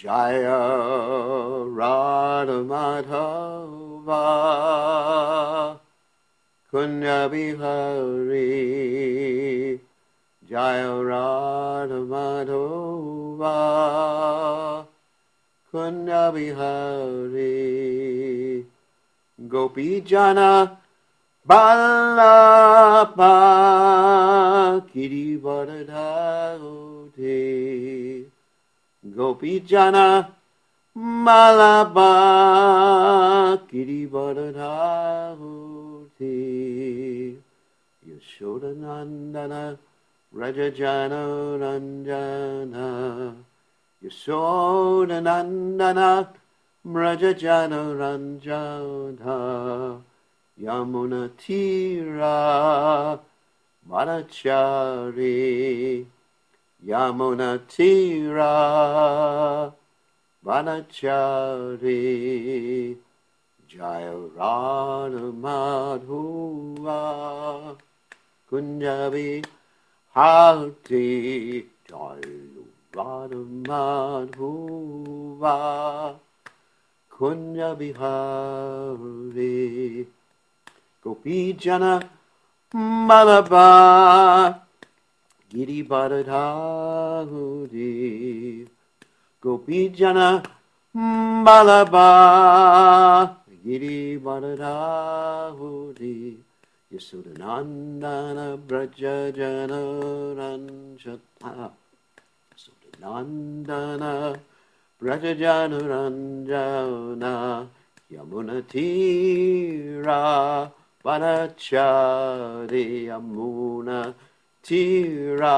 Jaya Radha Madhava Kunya Bihari Jaya Radha Madhava Kunya Bihari Gopi Jana Ballabha Girivardhari Gopi Jana Ballabha Girivardhari Yashodanandana Rajajana Ranjana Yashodanandana Rajajana Ranjana Yamuna Tira Vanachari Yamuna Tira Vanachari Jaya Radha Madhava Kunjabi Harti Jaya Radha Madhava Kunjabi Hari Gopi Jana Malabha Girivardhari Gopi Jana Malabha Girivardhari Yasudanandana Braja Jana Ranjata Yasudanandana Braja Jana Ranjana Yamuna Tira Vanachari Yamuna Tira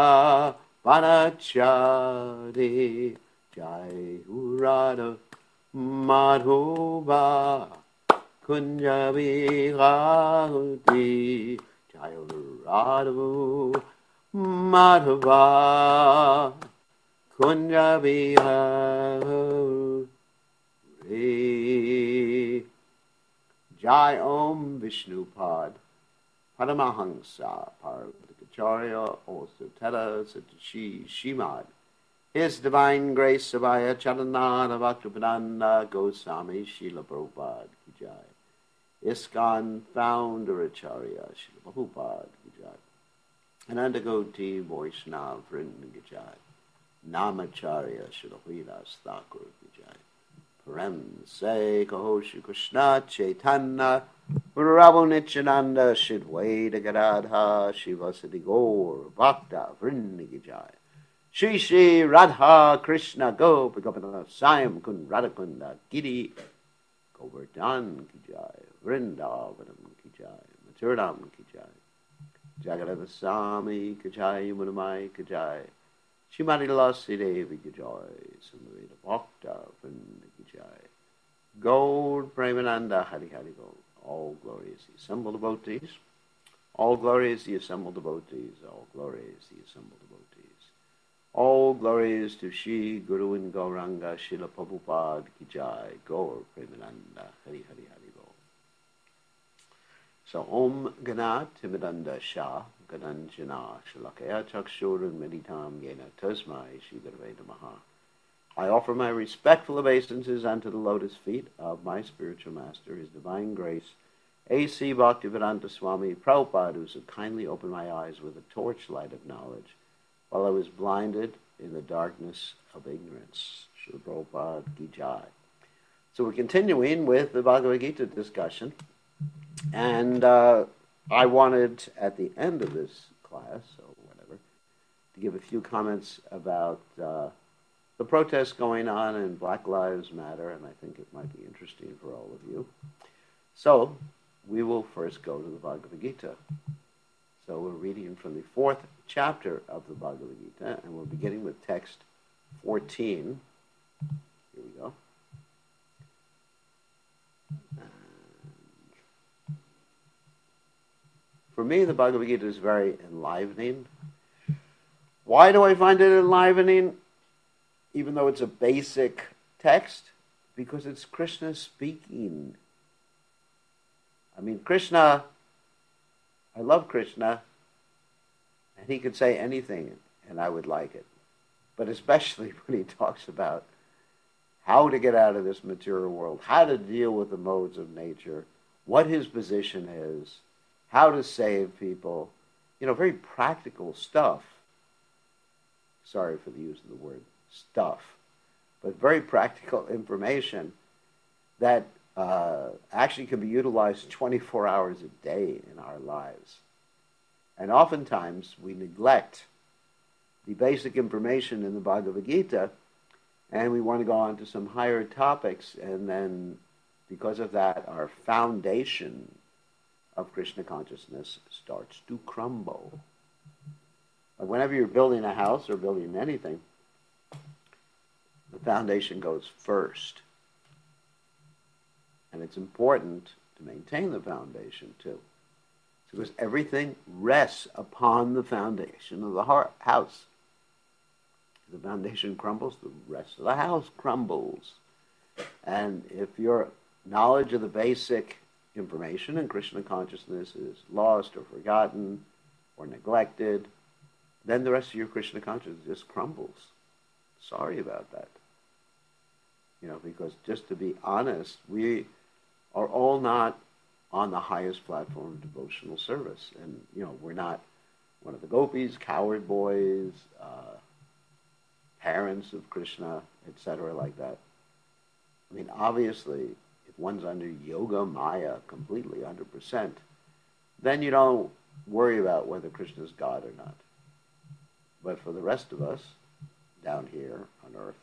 Vanachari Jai Radha Madhava Kunjabi Radhi Jai Radha Madhava Kunjabi Hari Jai Om Vishnupad Paramahansa Parvadikacharya also Tera Satashi Shimad His Divine Grace Sabaya Charanana Bhaktivedanta Goswami Srila Prabhupada Ki Jai ISKCON Founder Acharya Srila Prabhupada Ki Jai Anandagoti Vaishnav Vrinda Ki Jai Namacharya Srila Hridas Thakur Ki Jai Prem Se Kaho Shri Krishna Chaitanya Prabhu Nityananda Shidwaita Gadadha Shivasati Gaur Bhakta Vrinda Ki Jai Shri Shri Radha Krishna Gopa Gopinath Sayam Kun Radhakunda Giri Govardhan Ki Jai Vrindavanam Ki Jai Mathuram Ki Jai Jagadeva Swami Ki Jai Munamai Ki Jai Shrimati Lasi Devi Ki Jai Samaveda Bhakta Vrinda Ki Jai Gaur Premananda Hari Hari Gaur All glory is the assembled devotees. All glory is the assembled devotees. All glory is the assembled devotees. All glory is to Shri Guru and Gauranga Srila Prabhupada Ki Jai Gaur Premananda Hari Hari Hari Gaur. So Om Gana Timidanda Shah Gananjana Shalakaya Chakshurun Meditam Yena Tasmai Shri Gurave Namaha. I offer my respectful obeisances unto the lotus feet of my spiritual master, His Divine Grace, A.C. Bhaktivedanta Swami Prabhupada, who so kindly opened my eyes with a torchlight of knowledge while I was blinded in the darkness of ignorance. Srila Prabhupada Ki Jai. So we're continuing with the Bhagavad Gita discussion, and I wanted at the end of this class, or whatever, to give a few comments about the protests going on in Black Lives Matter, and I think it might be interesting for all of you. So, we will first go to the Bhagavad Gita. So we're reading from the 4th chapter of the Bhagavad Gita, and we're beginning with text 14. Here we go. And for me, the Bhagavad Gita is very enlivening. Why do I find it enlivening? Even though it's a basic text, because it's Krishna speaking. I mean, Krishna, I love Krishna, and he could say anything, and I would like it. But especially when he talks about how to get out of this material world, how to deal with the modes of nature, what his position is, how to save people, very practical stuff. Sorry for the use of the word stuff, but very practical information that actually can be utilized 24 hours a day in our lives. And oftentimes we neglect the basic information in the Bhagavad Gita, and we want to go on to some higher topics, and then because of that, our foundation of Krishna consciousness starts to crumble. But whenever you're building a house or building anything, the foundation goes first. And it's important to maintain the foundation too, because everything rests upon the foundation of the house. If the foundation crumbles, the rest of the house crumbles. And if your knowledge of the basic information in Krishna consciousness is lost or forgotten or neglected, then the rest of your Krishna consciousness just crumbles. Sorry about that. Because just to be honest, we are all not on the highest platform of devotional service. And, we're not one of the gopis, coward boys, parents of Krishna, etc., like that. I mean, obviously, if one's under yoga maya completely, 100%, then you don't worry about whether Krishna's God or not. But for the rest of us, down here on earth,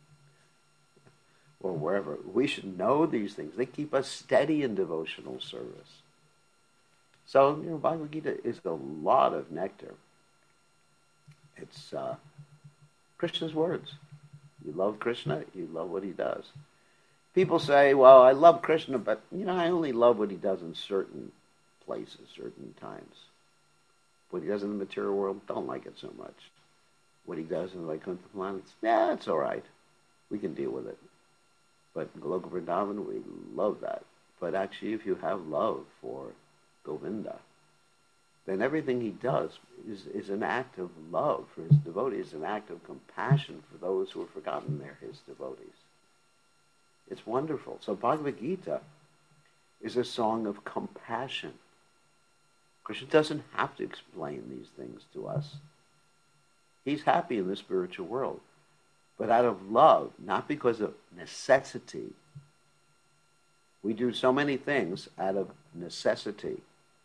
or wherever, we should know these things. They keep us steady in devotional service. So, Bhagavad Gita is a lot of nectar. It's Krishna's words. You love Krishna, you love what he does. People say, well, I love Krishna, but, I only love what he does in certain places, certain times. What he does in the material world, don't like it so much. What he does in the Vaikuntha planets, it's all right. We can deal with it. But in Goloka Vrindavan, we love that. But actually, if you have love for Govinda, then everything he does is an act of love for his devotees, an act of compassion for those who have forgotten they're his devotees. It's wonderful. So Bhagavad Gita is a song of compassion. Krishna doesn't have to explain these things to us. He's happy in the spiritual world, but out of love, not because of necessity. We do so many things out of necessity.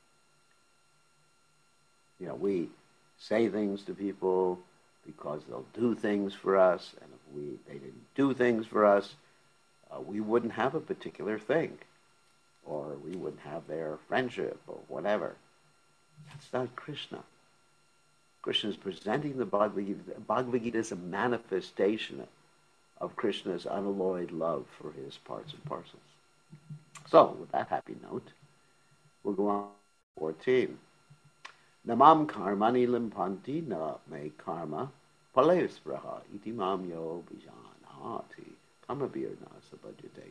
We say things to people because they'll do things for us, and if they didn't do things for us, we wouldn't have a particular thing, or we wouldn't have their friendship, or whatever. That's not Krishna. Krishna is presenting the Bhagavad Gita. Bhagavad Gita is a manifestation of Krishna's unalloyed love for his parts and parcels. So, with that happy note, we'll go on to 14. Namam karmani limpanti na me karma palespraha iti mam yo bijanati karma birna sabhajate.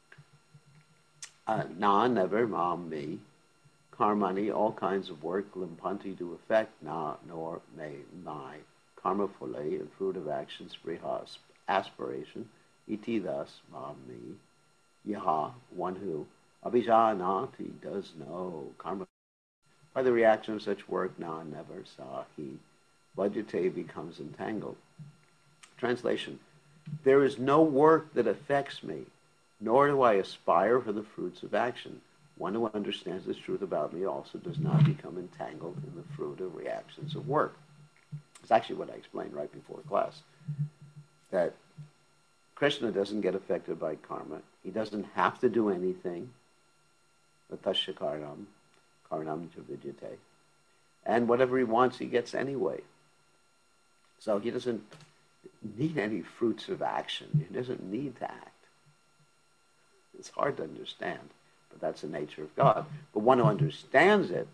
Na, never, mam, me. Karmani, all kinds of work, limpanti, do effect, na, nor, may, my. Karma phule, and fruit of action, spriha, aspiration, iti, thus, mam, me. Yaha, one who, abhijanati, does know. Karma, by the reaction of such work, na, never, sa, he. Vajate becomes entangled. Translation, there is no work that affects me, nor do I aspire for the fruits of action. One who understands this truth about me also does not become entangled in the fruit of reactions of work. It's actually what I explained right before class, that Krishna doesn't get affected by karma. He doesn't have to do anything. Natasya karnam cha vidyate. And whatever he wants, he gets anyway. So he doesn't need any fruits of action. He doesn't need to act. It's hard to understand, but that's the nature of God. But one who understands it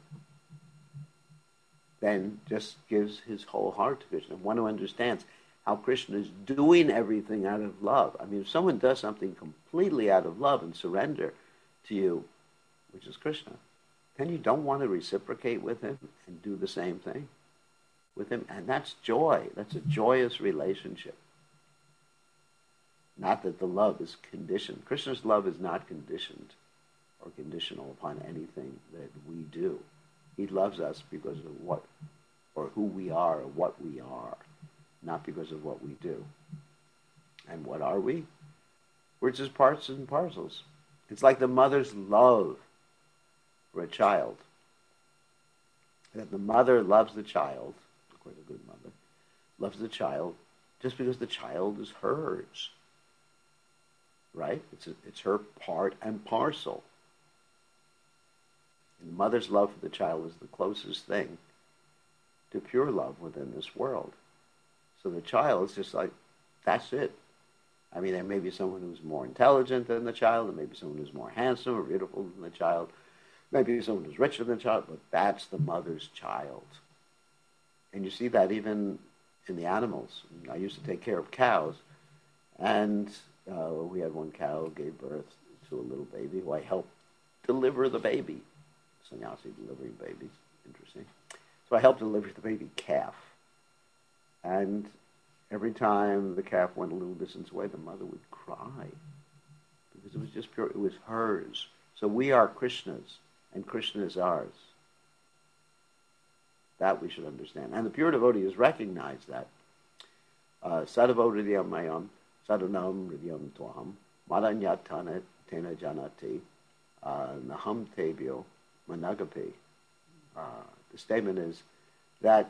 then just gives his whole heart to Krishna. One who understands how Krishna is doing everything out of love. I mean, if someone does something completely out of love and surrender to you, which is Krishna, then you don't want to reciprocate with him and do the same thing with him. And that's joy. That's a joyous relationship. Not that the love is conditioned. Krishna's love is not conditioned or conditional upon anything that we do. He loves us because of what or who we are or what we are, not because of what we do. And what are we? We're just parts and parcels. It's like the mother's love for a child. That the mother loves the child, of course a good mother, loves the child just because the child is hers. Right? It's her part and parcel. And the mother's love for the child is the closest thing to pure love within this world. So the child is just like, that's it. I mean, there may be someone who's more intelligent than the child, there may be someone who's more handsome or beautiful than the child, maybe someone who's richer than the child, but that's the mother's child. And you see that even in the animals. I used to take care of cows, and we had one cow gave birth to a little baby who I helped deliver the baby. Sannyasi delivering babies, interesting. So I helped deliver the baby calf. And every time the calf went a little distance away, the mother would cry. Because it was just pure, it was hers. So we are Krishna's, and Krishna is ours. That we should understand. And the pure devotee has recognized that. Sadhavo hridayam mayam, sadhanam hridayam tvaham, madanyatana tena janati, naham tebyo managapi. The statement is that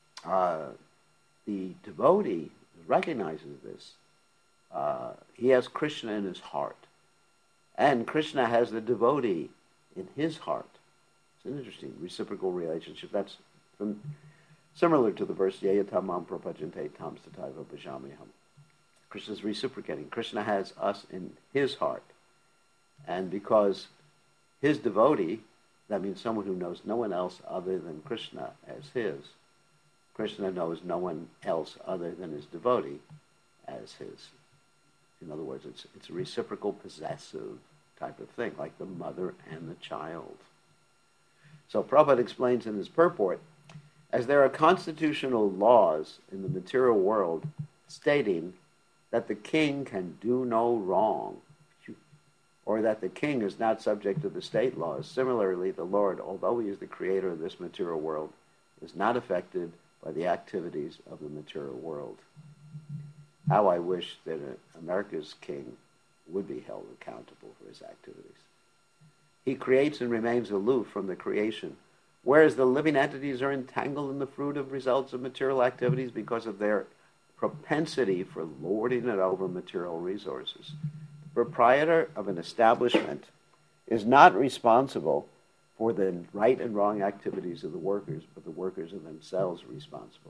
the devotee recognizes this. He has Krishna in his heart. And Krishna has the devotee in his heart. It's an interesting reciprocal relationship. That's similar to the verse, Yayatamam prapajante tam sataiva bhajamiham. Krishna's reciprocating. Krishna has us in his heart. And because his devotee, that means someone who knows no one else other than Krishna as his. Krishna knows no one else other than his devotee as his. In other words, it's a reciprocal possessive type of thing, like the mother and the child. So Prabhupada explains in his purport, as there are constitutional laws in the material world stating that the king can do no wrong, or that the king is not subject to the state laws, similarly the Lord, although he is the creator of this material world, is not affected by the activities of the material world. How I wish that America's king would be held accountable for his activities. He creates and remains aloof from the creation, whereas the living entities are entangled in the fruit of results of material activities because of their propensity for lording it over material resources. The proprietor of an establishment is not responsible for the right and wrong activities of the workers, but the workers are themselves responsible.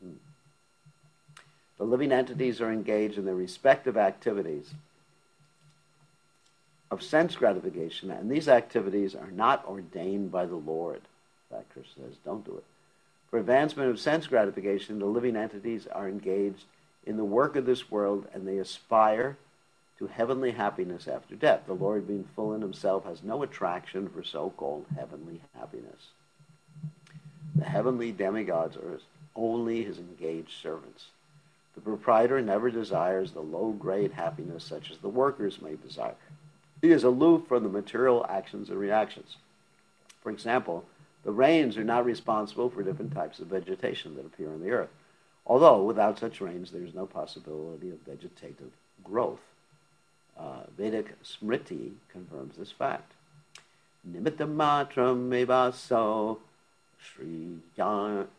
The living entities are engaged in their respective activities of sense gratification, and these activities are not ordained by the Lord. In fact, Krishna says, don't do it. For advancement of sense gratification, the living entities are engaged in the work of this world, and they aspire to heavenly happiness after death. The Lord, being full in himself, has no attraction for so-called heavenly happiness. The heavenly demigods are only his engaged servants. The proprietor never desires the low-grade happiness such as the workers may desire. He is aloof from the material actions and reactions. For example, the rains are not responsible for different types of vegetation that appear on the earth, although without such rains there is no possibility of vegetative growth. Vedic Smriti confirms this fact. Nimitta matram mevaso Sriyanam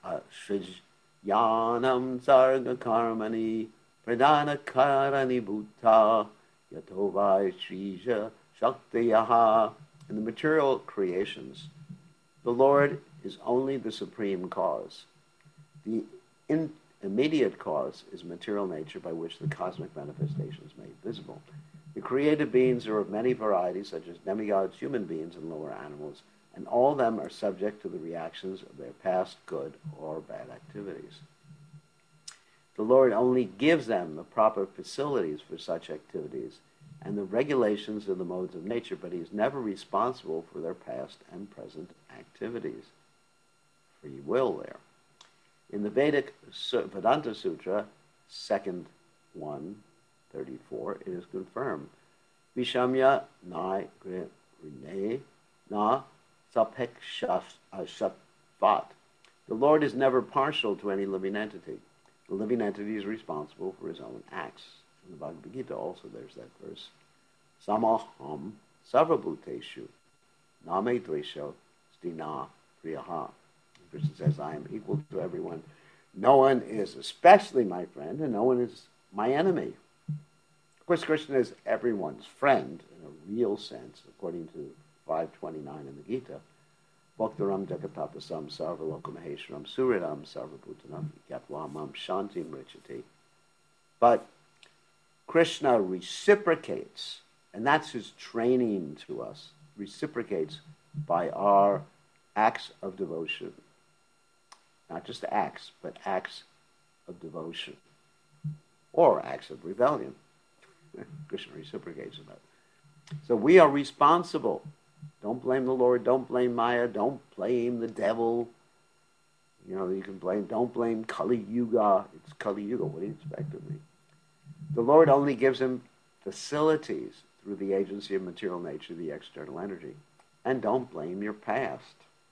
sarga karmani pradana karani bhuta yatovai shrija shaktiyaha. In the material creations, the Lord is only the supreme cause. The immediate cause is material nature by which the cosmic manifestation is made visible. The created beings are of many varieties, such as demigods, human beings, and lower animals, and all of them are subject to the reactions of their past good or bad activities. The Lord only gives them the proper facilities for such activities and the regulations of the modes of nature, but he is never responsible for their past and present activities. Free will there. In the Vedic Vedanta Sutra, second one, 34, it is confirmed. Vishamya na rine na sapekshashatvat. The Lord is never partial to any living entity. The living entity is responsible for his own acts. In the Bhagavad Gita also there's that verse. Samaham sarvabhuteshu name dvesho stina priyaha. Krishna says, I am equal to everyone. No one is especially my friend, and no one is my enemy. Of course, Krishna is everyone's friend in a real sense, according to 529 in the Gita. Bhaktaram jagatapasam sarvalokamaheshwaram suridam sarvabhutanam yatwamam shantim richati. But Krishna reciprocates, and that's his training to us, reciprocates by our acts of devotion. Not just acts, but acts of devotion. Or acts of rebellion. Krishna reciprocates in that. So we are responsible. Don't blame the Lord, don't blame Maya, don't blame the devil. You know, you can blame, don't blame Kali Yuga. It's Kali Yuga, what do you expect of me? The Lord only gives him facilities through the agency of material nature, the external energy. And don't blame your past.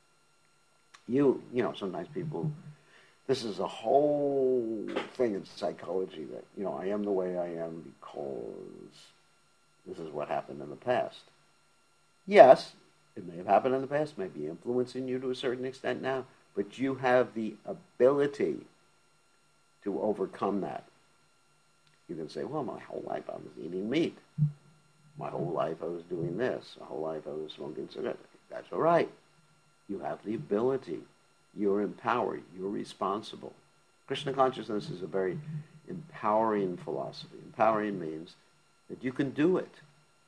You know, sometimes people, this is a whole thing in psychology that, you know, I am the way I am because this is what happened in the past. Yes, it may have happened in the past, may be influencing you to a certain extent now, but you have the ability to overcome that. You can say, well, my whole life I was eating meat. My whole life I was doing this. My whole life I was smoking cigarettes. That's all right. You have the ability. You're empowered. You're responsible. Krishna consciousness is a very empowering philosophy. Empowering means that you can do it.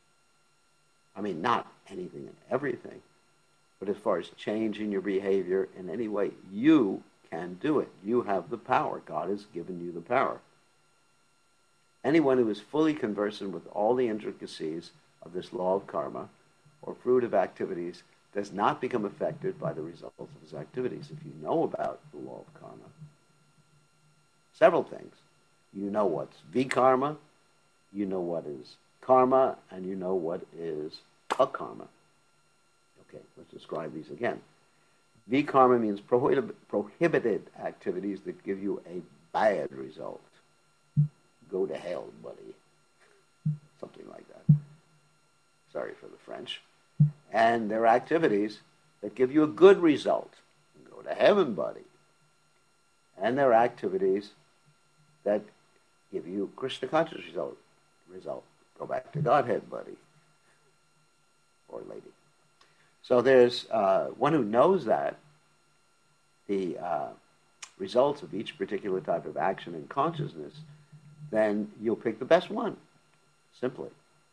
I mean, not anything and everything, but as far as changing your behavior in any way, you can do it. You have the power. God has given you the power. Anyone who is fully conversant with all the intricacies of this law of karma or fruit of activities does not become affected by the results of his activities. If you know about the law of karma, several things. You know what's vikarma, you know what is karma, and you know what is akarma. Okay, let's describe these again. Vikarma means prohibited activities that give you a bad result. Go to hell, buddy. Something like that. Sorry for the French. And there are activities that give you a good result. Go to heaven, buddy. And there are activities that give you Krishna conscious result. Go back to Godhead, buddy. Or lady. So there's one who knows that the results of each particular type of action and consciousness, then you'll pick the best one, simply.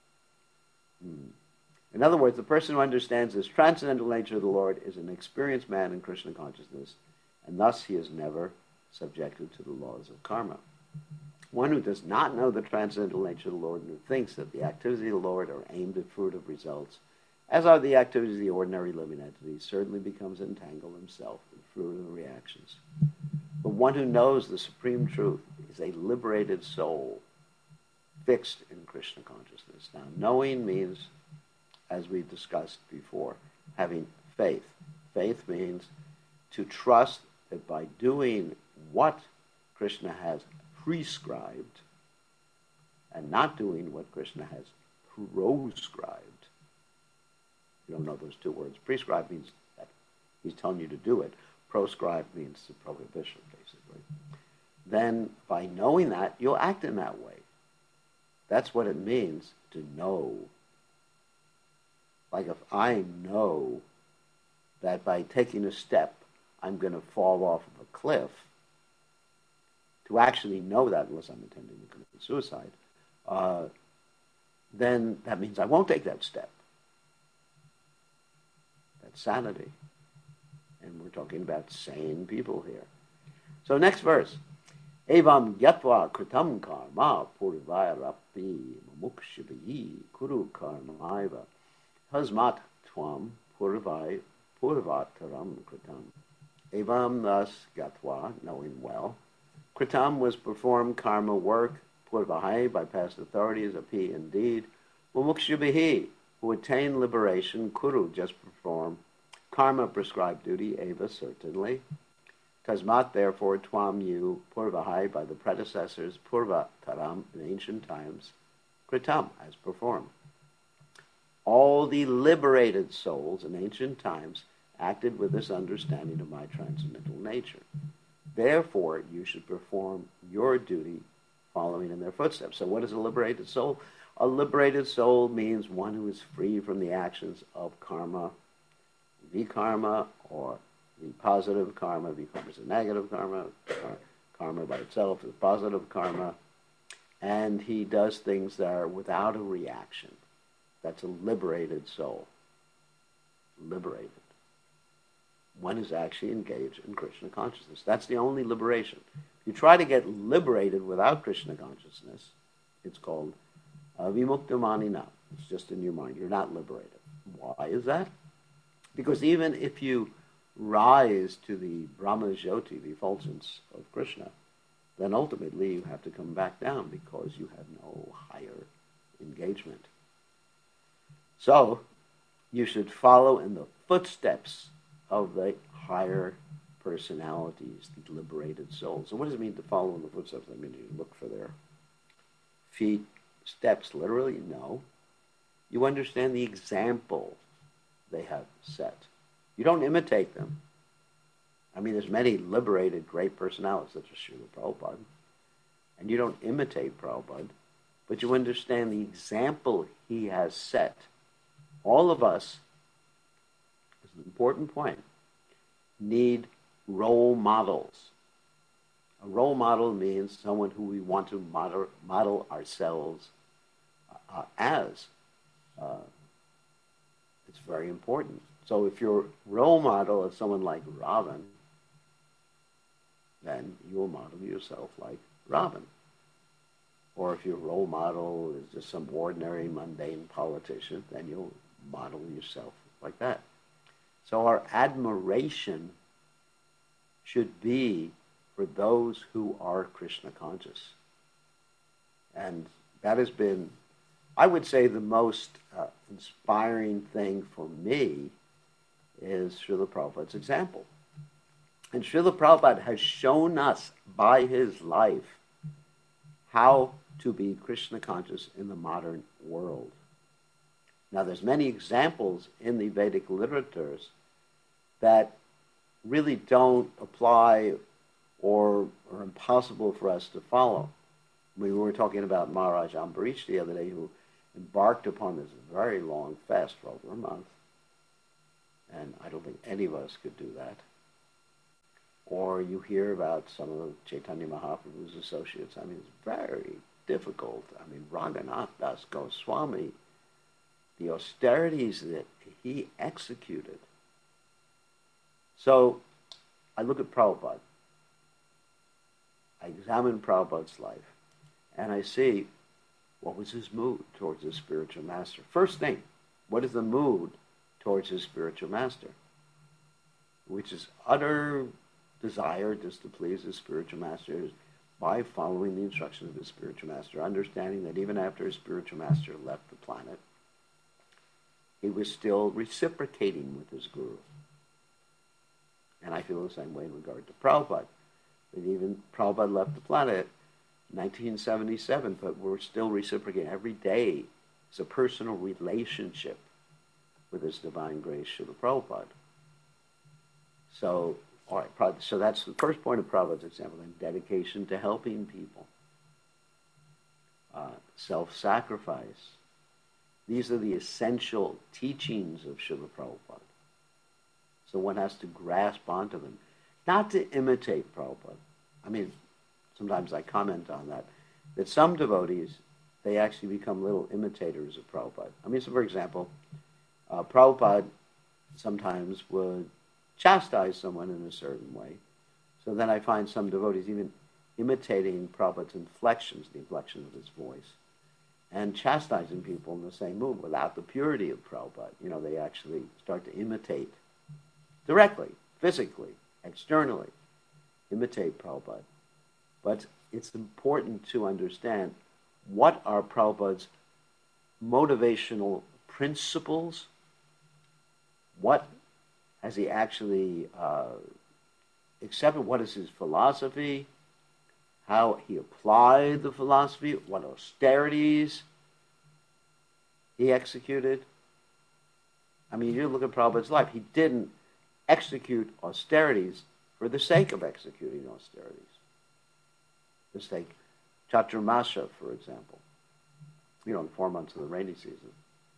In other words, the person who understands this transcendental nature of the Lord is an experienced man in Krishna consciousness, and thus he is never subjected to the laws of karma. One who does not know the transcendental nature of the Lord and who thinks that the activities of the Lord are aimed at fruit of results, as are the activities of the ordinary living entities, certainly becomes entangled himself in fruit of the reactions. But one who knows the supreme truth is a liberated soul, fixed in Krishna consciousness. Now, knowing means, as we've discussed before, having faith. Faith means to trust that by doing what Krishna has prescribed and not doing what Krishna has proscribed. You don't know those two words. Prescribe means that he's telling you to do it. Proscribe means the prohibition, basically. Then, by knowing that, you'll act in that way. That's what it means to know. Like if I know that by taking a step, I'm going to fall off of a cliff, to actually know that, unless I'm intending to commit suicide, then that means I won't take that step. That's sanity. And we're talking about sane people here. So next verse. Evam gyatva kritam karma purvaya rapi mumukshivayi kuru karmaiva hasmat tvam purvataram kritam. Evam thus gyatva, knowing well, kritam was performed karma work purvahai, by past authorities, api indeed, mumukshubihi, who attain liberation, kuru, just perform, karma, prescribed duty, eva, certainly, tasmat, therefore, twam, you, purvahai, by the predecessors, purva, taram, in ancient times, kritam, as performed. All the liberated souls in ancient times acted with this understanding of my transcendental nature. Therefore, you should perform your duty following in their footsteps. So what is a liberated soul? A liberated soul means one who is free from the actions of karma, vikarma, or the positive karma. Vikarma is a negative karma. Karma by itself is positive karma. And he does things that are without a reaction. That's a liberated soul. Liberated. One is actually engaged in Krishna consciousness. That's the only liberation. If you try to get liberated without Krishna consciousness, it's called vimuktamanina. It's just in your mind. You're not liberated. Why is that? Because even if you rise to the Brahma Jyoti, the effulgence of Krishna, then ultimately you have to come back down because you have no higher engagement. So, you should follow in the footsteps of the higher personalities, the liberated souls. So what does it mean to follow in the footsteps? I mean, you look for their feet, steps, literally? No. You understand the example they have set. You don't imitate them. I mean, there's many liberated great personalities, such as Srila Prabhupada, and you don't imitate Prabhupada, but you understand the example he has set. All of us, this is an important point, need role models. A role model means someone who we want to model ourselves as. It's very important. So if your role model is someone like Ravan, then you will model yourself like Ravan. Or if your role model is just some ordinary, mundane politician, then you'll model yourself like that. So our admiration should be for those who are Krishna conscious. And that has been, I would say, the most inspiring thing for me is Srila Prabhupada's example. And Srila Prabhupada has shown us by his life how to be Krishna conscious in the modern world. Now, there's many examples in the Vedic literatures that really don't apply or are impossible for us to follow. We were talking about Maharaj Ambarish the other day, who embarked upon this very long fast for over a month. And I don't think any of us could do that. Or you hear about some of Chaitanya Mahaprabhu's associates. I mean, it's very difficult. I mean, Raghunath Das Goswami, the austerities that he executed. So I look at Prabhupada. I examine Prabhupada's life, and I see what was his mood towards his spiritual master. First thing, what is the mood towards his spiritual master? Which is utter desire just to please his spiritual master by following the instructions of his spiritual master, understanding that even after his spiritual master left the planet, he was still reciprocating with his guru. And I feel the same way in regard to Prabhupada. That even Prabhupada left the planet in 1977, but we're still reciprocating. Every day is a personal relationship with His Divine Grace, Srila Prabhupada. So, all right, so that's the first point of Prabhupada's example, then dedication to helping people. Self-sacrifice. These are the essential teachings of Srila Prabhupada. So one has to grasp onto them. Not to imitate Prabhupada. I mean, sometimes I comment on that some devotees, they actually become little imitators of Prabhupada. I mean, so for example, Prabhupada sometimes would chastise someone in a certain way. So then I find some devotees even imitating Prabhupada's inflections, the inflection of his voice, and chastising people in the same mood without the purity of Prabhupada. You know, they actually start to imitate directly, physically, externally, imitate Prabhupada. But it's important to understand what are Prabhupada's motivational principles. What has he actually accepted? What is his philosophy? How he applied the philosophy? What austerities he executed? I mean, you look at Prabhupada's life. He didn't execute austerities for the sake of executing austerities. Just take Chaturmasha, for example. You know, in 4 months of the rainy season.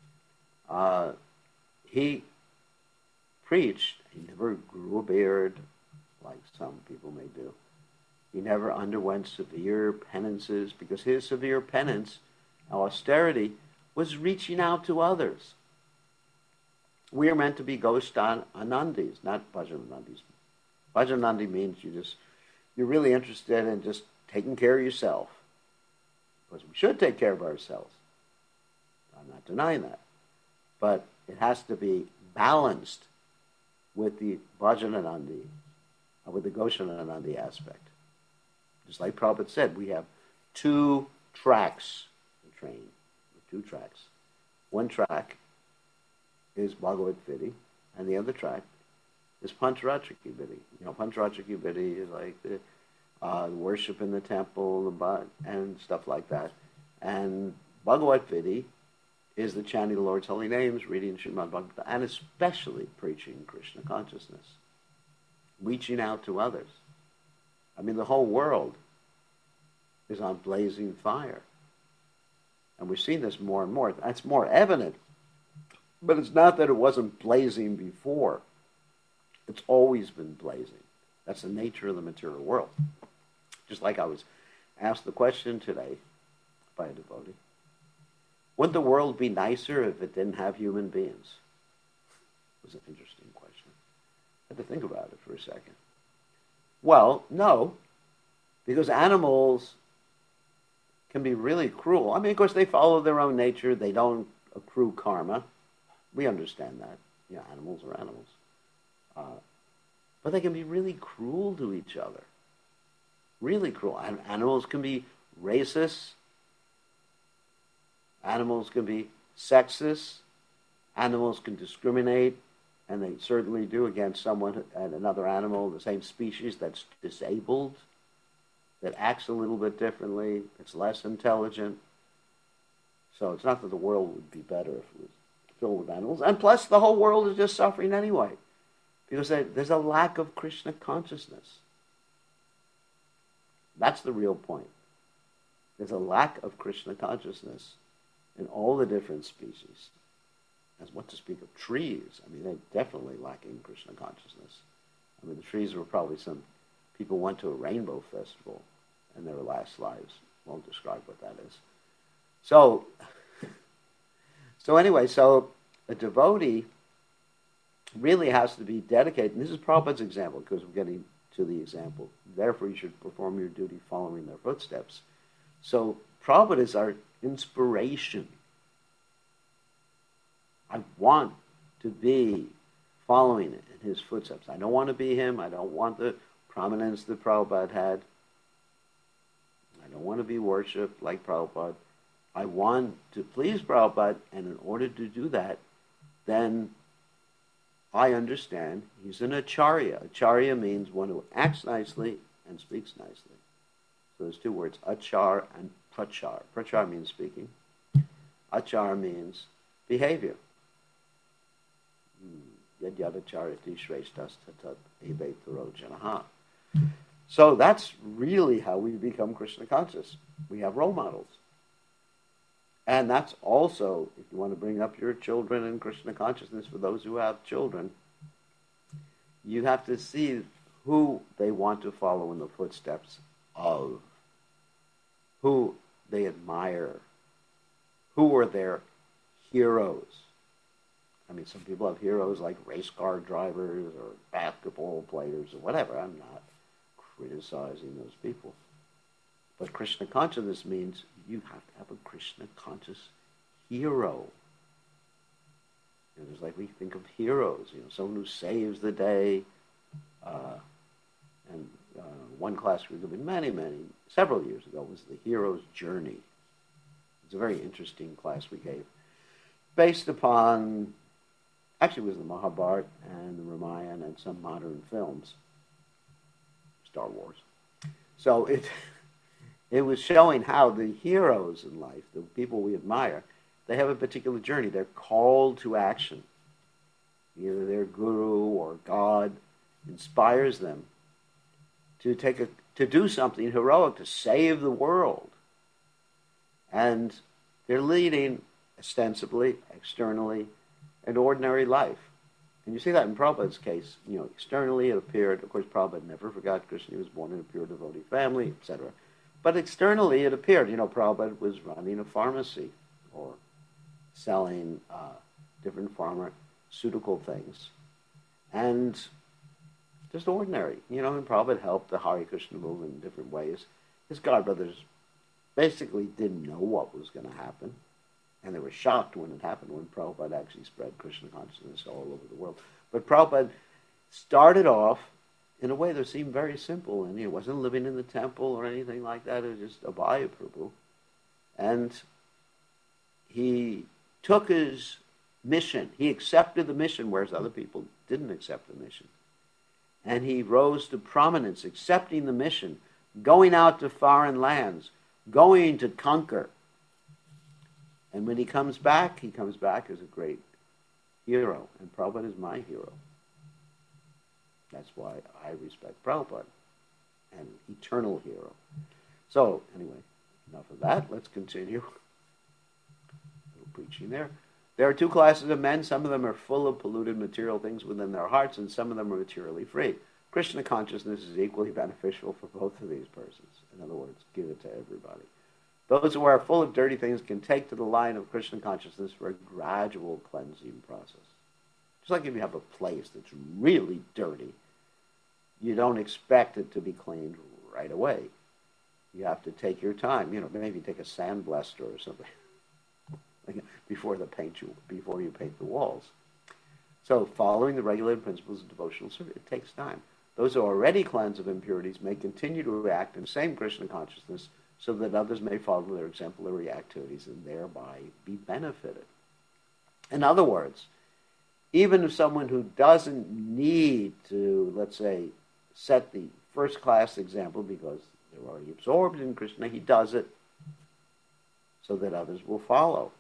He preached. He never grew a beard, like some people may do. He never underwent severe penances, because his severe penance, austerity, was reaching out to others. We are meant to be Goshtha-anandis, not Bhajananandis. Bhajananandi means you're really interested in just taking care of yourself. Because we should take care of ourselves. I'm not denying that. But it has to be balanced with the Bhajananandi, with the Goshtha-anandi aspect. Just like Prabhupada said, we have 2 tracks to train. 2 tracks. One track is Bhagavad Gita, and the other track is Pancharatrika Vidhi. You know, Pancharatrika Vidhi is like the worship in the temple and stuff like that. And Bhagavad Gita is the chanting the Lord's holy names, reading Srimad Bhagavatam, and especially preaching Krishna consciousness, reaching out to others. I mean, the whole world is on blazing fire. And we're seeing this more and more. That's more evident. But it's not that it wasn't blazing before. It's always been blazing. That's the nature of the material world. Just like I was asked the question today by a devotee. Would the world be nicer if it didn't have human beings? It was an interesting question. I had to think about it for a second. Well, no, because animals can be really cruel. I mean, of course, they follow their own nature. They don't accrue karma. We understand that. Yeah, animals are animals. But they can be really cruel to each other. Really cruel. Animals can be racist. Animals can be sexist. Animals can discriminate, and they certainly do, against someone and another animal, the same species, that's disabled, that acts a little bit differently, that's less intelligent. So it's not that the world would be better if it was filled with animals. And plus, the whole world is just suffering anyway, because there's a lack of Krishna consciousness. That's the real point. There's a lack of Krishna consciousness in all the different species. As what to speak of trees. I mean, they're definitely lacking Krishna consciousness. I mean, the trees were probably some people went to a rainbow festival in their last lives. Won't describe what that is. So anyway, a devotee really has to be dedicated. And this is Prabhupada's example, because we're getting to the example. Therefore, you should perform your duty following their footsteps. So Prabhupada is our inspiration. I want to be following in his footsteps. I don't want to be him. I don't want the prominence that Prabhupada had. I don't want to be worshipped like Prabhupada. I want to please Prabhupada, and in order to do that, then I understand he's an acharya. Acharya means one who acts nicely and speaks nicely. So there's 2 words, achar and prachar. Prachar means speaking. Achar means behavior. So that's really how we become Krishna conscious. We have role models. And that's also, if you want to bring up your children in Krishna consciousness, for those who have children, you have to see who they want to follow in the footsteps of, who they admire, who are their heroes. I mean, some people have heroes like race car drivers or basketball players or whatever. I'm not criticizing those people. But Krishna consciousness means you have to have a Krishna conscious hero. It's like we think of heroes, someone who saves the day. And one class we were given several years ago was The Hero's Journey. It's a very interesting class we gave, based upon, actually it was the Mahabharata and the Ramayana and some modern films, Star Wars. So it was showing how the heroes in life, the people we admire, they have a particular journey. They're called to action. Either their guru or God inspires them to do something heroic, to save the world. And they're leading, ostensibly, externally, an ordinary life. And you see that in Prabhupada's case. Externally it appeared, of course, Prabhupada never forgot Krishna. He was born in a pure devotee family, etc. But externally it appeared, Prabhupada was running a pharmacy or selling different pharmaceutical things. And just ordinary, and Prabhupada helped the Hare Krishna movement in different ways. His godbrothers basically didn't know what was going to happen. And they were shocked when it happened, when Prabhupada actually spread Krishna consciousness all over the world. But Prabhupada started off in a way that seemed very simple, and he wasn't living in the temple or anything like that. It was just Abhaya Prabhu. And he took his mission. He accepted the mission, whereas other people didn't accept the mission. And he rose to prominence, accepting the mission, going out to foreign lands, going to conquer. And when he comes back as a great hero. And Prabhupada is my hero. That's why I respect Prabhupada, an eternal hero. So, anyway, enough of that. Let's continue. A little preaching there. There are two classes of men. Some of them are full of polluted material things within their hearts, and some of them are materially free. Krishna consciousness is equally beneficial for both of these persons. In other words, give it to everybody. Those who are full of dirty things can take to the line of Krishna consciousness for a gradual cleansing process. Just like if you have a place that's really dirty, you don't expect it to be cleaned right away. You have to take your time. Maybe take a sandblaster or something before you paint the walls. So following the regulated principles of devotional service, it takes time. Those who are already cleansed of impurities may continue to act in the same Krishna consciousness so that others may follow their exemplary activities and thereby be benefited. In other words, even if someone who doesn't need to, let's say, set the first-class example because they're already absorbed in Krishna, he does it so that others will follow.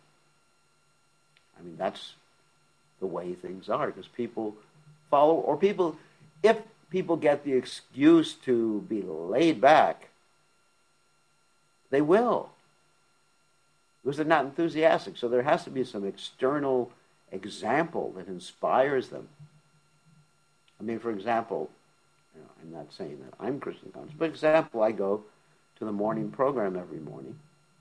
That's the way things are, because people follow, or if people get the excuse to be laid back, they will, because they're not enthusiastic. So there has to be some external example that inspires them. For example, I'm not saying that I'm Krishna conscious, but example, I go to the morning program every morning,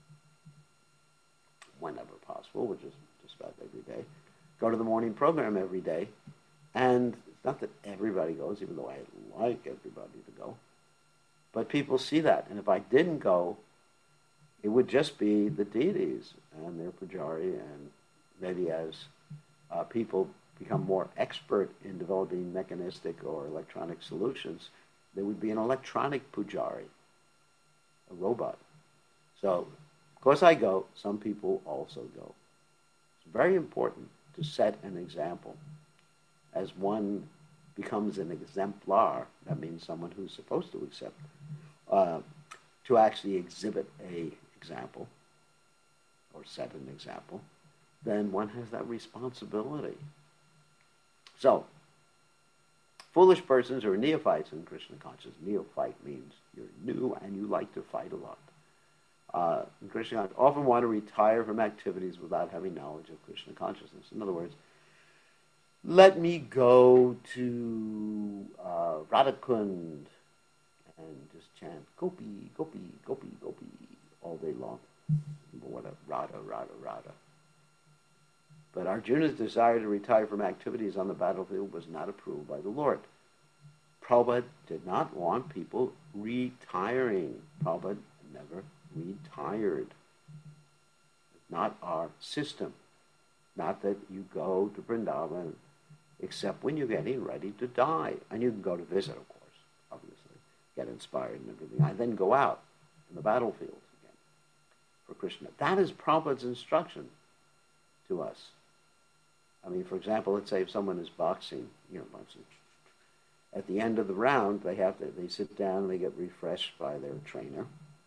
whenever possible, which is just about every day. Go to the morning program every day, and it's not that everybody goes, even though I like everybody to go, but people see that, and if I didn't go, it would just be the deities and their pujari, and maybe as people become more expert in developing mechanistic or electronic solutions, there would be an electronic pujari, a robot. So, of course I go, some people also go. It's very important to set an example. As one becomes an exemplar, that means someone who's supposed to accept, to actually exhibit a example or set an example, then one has that responsibility. So, foolish persons or neophytes in Krishna consciousness. Neophyte means you're new and you like to fight a lot. In Krishna consciousness, often want to retire from activities without having knowledge of Krishna consciousness. In other words, let me go to Radhakund and just chant Gopi, Gopi, Gopi, Gopi all day long. What a Radha, Radha, Radha. But Arjuna's desire to retire from activities on the battlefield was not approved by the Lord. Prabhupada did not want people retiring. Prabhupada never retired. Not our system. Not that you go to Vrindavan except when you're getting ready to die. And you can go to visit, of course, obviously. Get inspired and everything, I then go out in the battlefield again for Krishna. That is Prabhupada's instruction to us. I mean, for example, let's say if someone is boxing, boxing. At the end of the round, they sit down and they get refreshed by their trainer,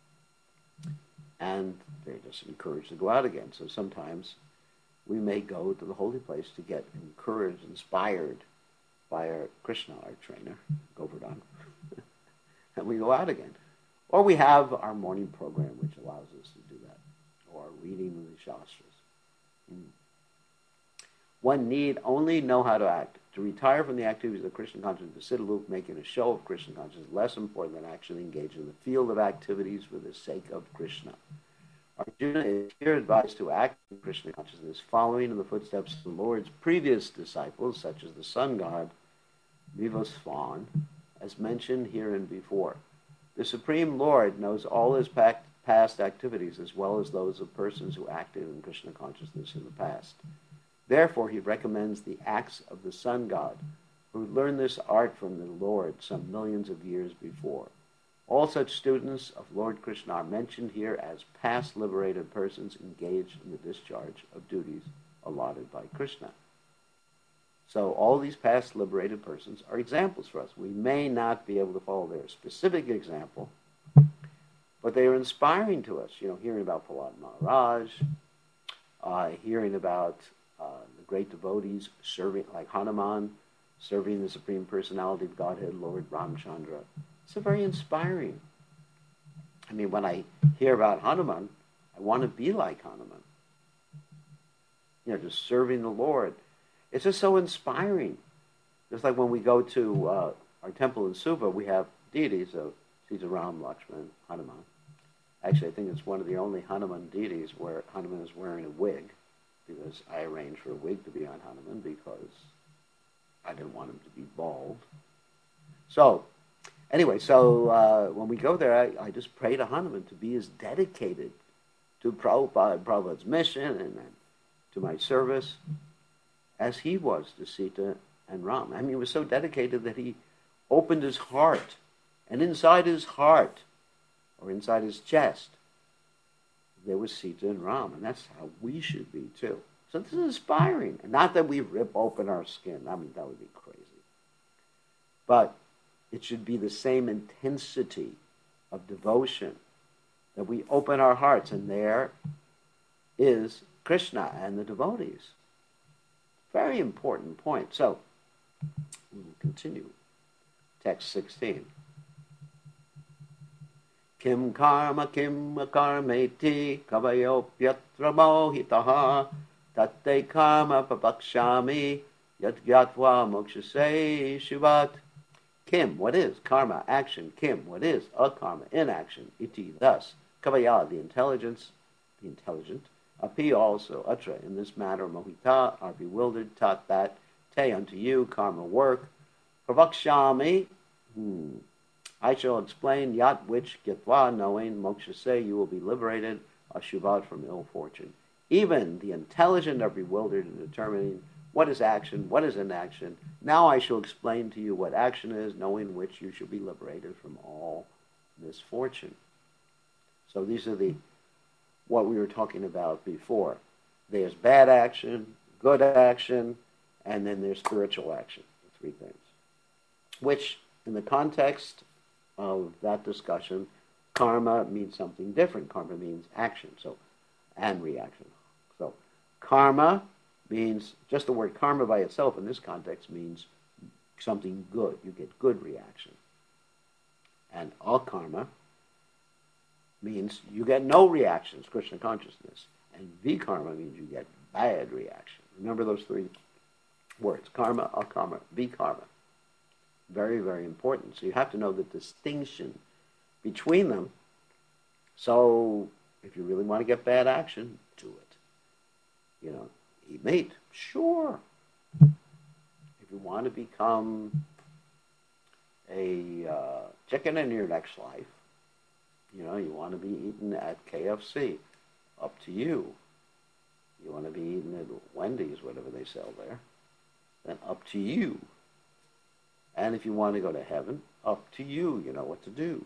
and they're just encouraged to go out again. So sometimes we may go to the holy place to get encouraged, inspired by our Krishna, our trainer, Govardhan, and we go out again. Or we have our morning program, which allows us to do that, or reading the Shastras. One need only know how to act. To retire from the activities of Krishna consciousness, to sit aloof, making a show of Krishna consciousness, is less important than actually engaging in the field of activities for the sake of Krishna. Arjuna is here advised to act in Krishna consciousness, following in the footsteps of the Lord's previous disciples, such as the sun god, Vivasvan, as mentioned here and before. The Supreme Lord knows all his past activities, as well as those of persons who acted in Krishna consciousness in the past. Therefore, he recommends the acts of the sun god, who learned this art from the Lord some millions of years before. All such students of Lord Krishna are mentioned here as past liberated persons engaged in the discharge of duties allotted by Krishna. So all these past liberated persons are examples for us. We may not be able to follow their specific example, but they are inspiring to us. Hearing about Prahlad Maharaj, hearing about the great devotees serving, like Hanuman, serving the Supreme Personality of Godhead, Lord Ramchandra. It's very inspiring. I mean, when I hear about Hanuman, I want to be like Hanuman. Just serving the Lord. It's just so inspiring. Just like when we go to our temple in Suva, we have deities of Sita, Ram, Lakshman, Hanuman. Actually, I think it's one of the only Hanuman deities where Hanuman is wearing a wig, because I arranged for a wig to be on Hanuman because I didn't want him to be bald. So, anyway, when we go there, I just pray to Hanuman to be as dedicated to Prabhupada's mission and to my service as he was to Sita and Ram. I mean, he was so dedicated that he opened his heart, and inside his heart, or inside his chest, there was Sita and Ram, and that's how we should be too. So this is inspiring. And not that we rip open our skin. I mean, that would be crazy. But it should be the same intensity of devotion that we open our hearts, and there is Krishna and the devotees. Very important point. So, we will continue. Text 16. Kim karma kim akarmeti kavayopyatra mohitaha tatte karma papakshami yat gyatva mokshase shivat. Kim, what is? Karma, action. Kim, what is? Akarma, inaction. Iti, thus. Kavaya, the intelligent. Api, also. Atra, in this matter. Mohita, are bewildered. Tat, that. Te, unto you. Karma, work. Pravakshami, I shall explain yat which gyatva, knowing, moksha say, you will be liberated, ashubhat, from ill fortune. Even the intelligent are bewildered in determining what is action, what is inaction. Now I shall explain to you what action is, knowing which you shall be liberated from all misfortune. So these are what we were talking about before. There's bad action, good action, and then there's spiritual action. The three things. Which, in the context of that discussion, karma means something different. Karma means action, and reaction. So karma means, just the word karma by itself in this context means something good. You get good reaction. And akarma means you get no reactions, Krishna consciousness. And vikarma means you get bad reaction. Remember those three words, karma, akarma, vikarma. Very, very important. So you have to know the distinction between them. So if you really want to get bad action, do it. Eat meat, sure. If you want to become a chicken in your next life, you want to be eaten at KFC, up to you. You want to be eaten at Wendy's, whatever they sell there, then up to you. And if you want to go to heaven, up to you. You know what to do.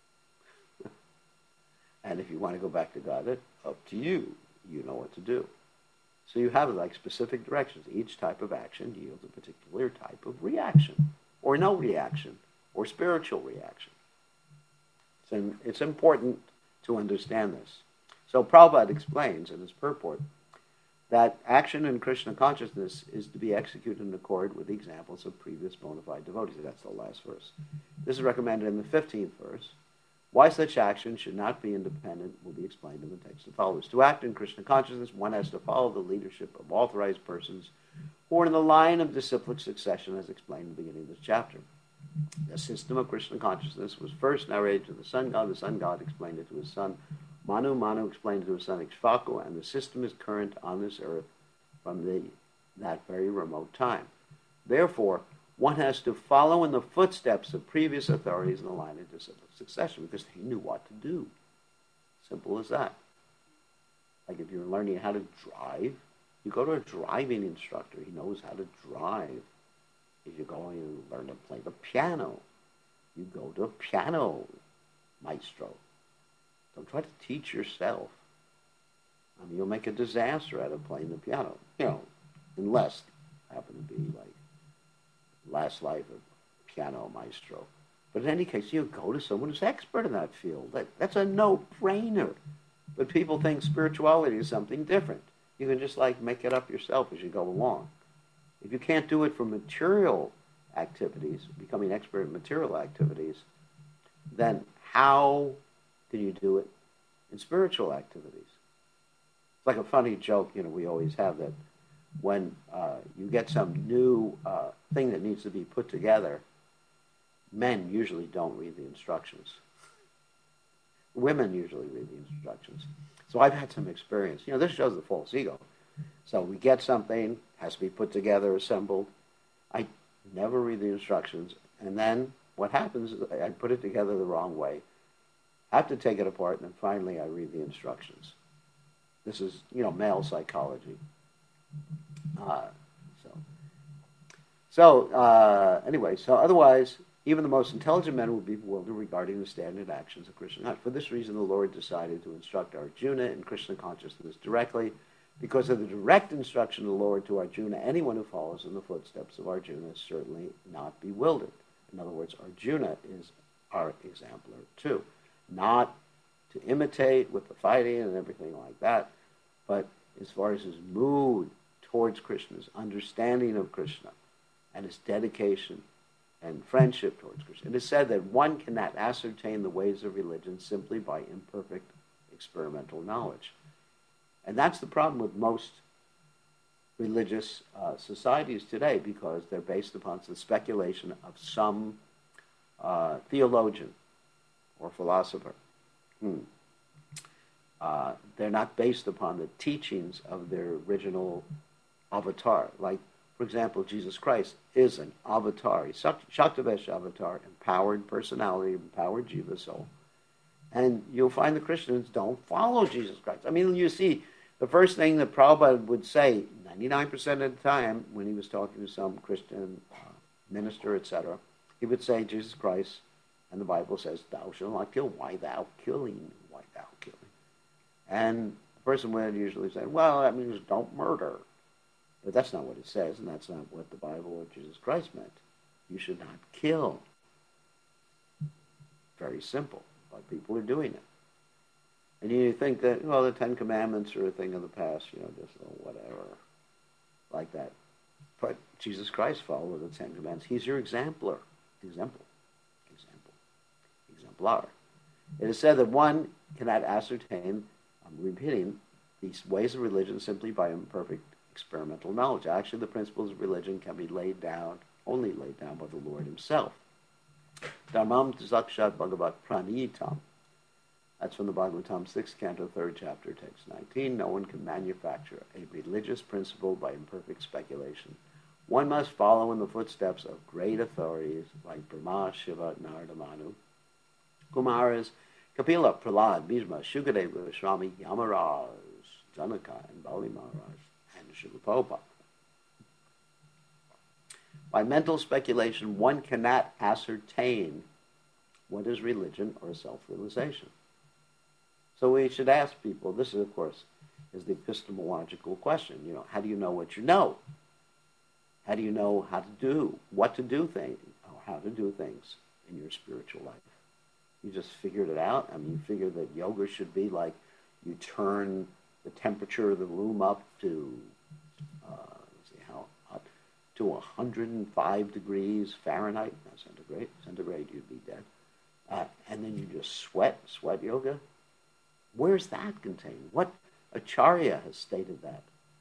And if you want to go back to God, up to you. You know what to do. So you have like specific directions. Each type of action yields a particular type of reaction, or no reaction, or spiritual reaction. So it's important to understand this. So Prabhupada explains in his purport that action in Krishna consciousness is to be executed in accord with the examples of previous bona fide devotees. That's the last verse. This is recommended in the 15th verse. Why such action should not be independent will be explained in the text that follows. To act in Krishna consciousness, one has to follow the leadership of authorized persons who are in the line of disciplic succession, as explained in the beginning of this chapter. The system of Krishna consciousness was first narrated to the sun god. The sun god explained it to his son Manu. Manu explained it to his son Ikshvaku, and the system is current on this earth from that very remote time. Therefore, one has to follow in the footsteps of previous authorities in the line of disciplic succession because they knew what to do. Simple as that. Like if you're learning how to drive, you go to a driving instructor. He knows how to drive. If you're going to learn to play the piano, you go to a piano maestro. Don't try to teach yourself. I mean, you'll make a disaster out of playing the piano. You know, unless you happen to be like Last Life of Piano Maestro. But in any case, you go to someone who's expert in that field. That's a no-brainer. But people think spirituality is something different. You can just like make it up yourself as you go along. If you can't do it for material activities, becoming expert in material activities, then how can you do it in spiritual activities? It's like a funny joke, we always have that when you get some new thing that needs to be put together, men usually don't read the instructions. Women usually read the instructions. So I've had some experience. This shows the false ego. So we get something, has to be put together, assembled. I never read the instructions. And then what happens is I put it together the wrong way. I have to take it apart, and then finally I read the instructions. This is, male psychology. Anyway, otherwise, even the most intelligent men would be bewildered regarding the standard actions of Krishna. For this reason, the Lord decided to instruct Arjuna in Krishna consciousness directly. Because of the direct instruction of the Lord to Arjuna, anyone who follows in the footsteps of Arjuna is certainly not bewildered. In other words, Arjuna is our exemplar too. Not to imitate with the fighting and everything like that, but as far as his mood towards Krishna, his understanding of Krishna, and his dedication and friendship towards Krishna. It is said that one cannot ascertain the ways of religion simply by imperfect experimental knowledge. And that's the problem with most religious societies today, because they're based upon the speculation of some theologian or philosopher. They're not based upon the teachings of their original avatar. Like, for example, Jesus Christ is an avatar. He's Shaktavesh avatar, empowered personality, empowered jiva soul. And you'll find the Christians don't follow Jesus Christ. I mean, you see, the first thing that Prabhupada would say 99% of the time when he was talking to some Christian minister, etc., he would say, Jesus Christ, and the Bible says, thou shalt not kill. Why thou killing? Why thou killing? And the person would usually say, well, that means don't murder. But that's not what it says, and that's not what the Bible or Jesus Christ meant. You should not kill. Very simple, but people are doing it. And you think that, the Ten Commandments are a thing of the past, just whatever, like that. But Jesus Christ followed the Ten Commandments. He's your exemplar. Exemplar. It is said that one cannot ascertain, I'm repeating, these ways of religion simply by imperfect experimental knowledge. Actually, the principles of religion can be only laid down by the Lord himself. Dharmam Sakshat Bhagavat Pranitam. That's from the Bhagavatam, 6th canto, 3rd chapter, text 19. No one can manufacture a religious principle by imperfect speculation. One must follow in the footsteps of great authorities like Brahma, Shiva, Narada, Manu, Kumaras, Kapila, Prahlad, Bhishma, Shukadeva, Swami, Yamaraj, Janaka, and Bali Maharaj, and Srila Prabhupada. By mental speculation, one cannot ascertain what is religion or self-realization. So we should ask people, this is, of course, is the epistemological question. How do you know what you know? How do you know what to do things, or how to do things in your spiritual life? You just figured it out? You figured that yoga should be like you turn the temperature of the room up to, to 105 degrees Fahrenheit, not centigrade. Centigrade, you'd be dead. And then you just sweat yoga? Where's that contained? What acharya has stated that?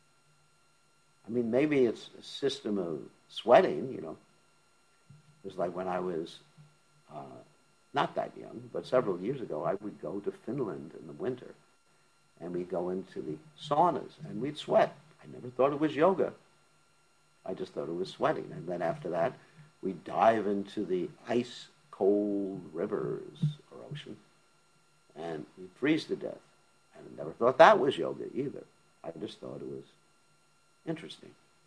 Maybe it's a system of sweating, It's like when I was not that young, but several years ago, I would go to Finland in the winter, and we'd go into the saunas, and we'd sweat. I never thought it was yoga. I just thought it was sweating. And then after that, we'd dive into the ice-cold rivers or ocean, and we'd freeze to death. And I never thought that was yoga either. I just thought it was interesting.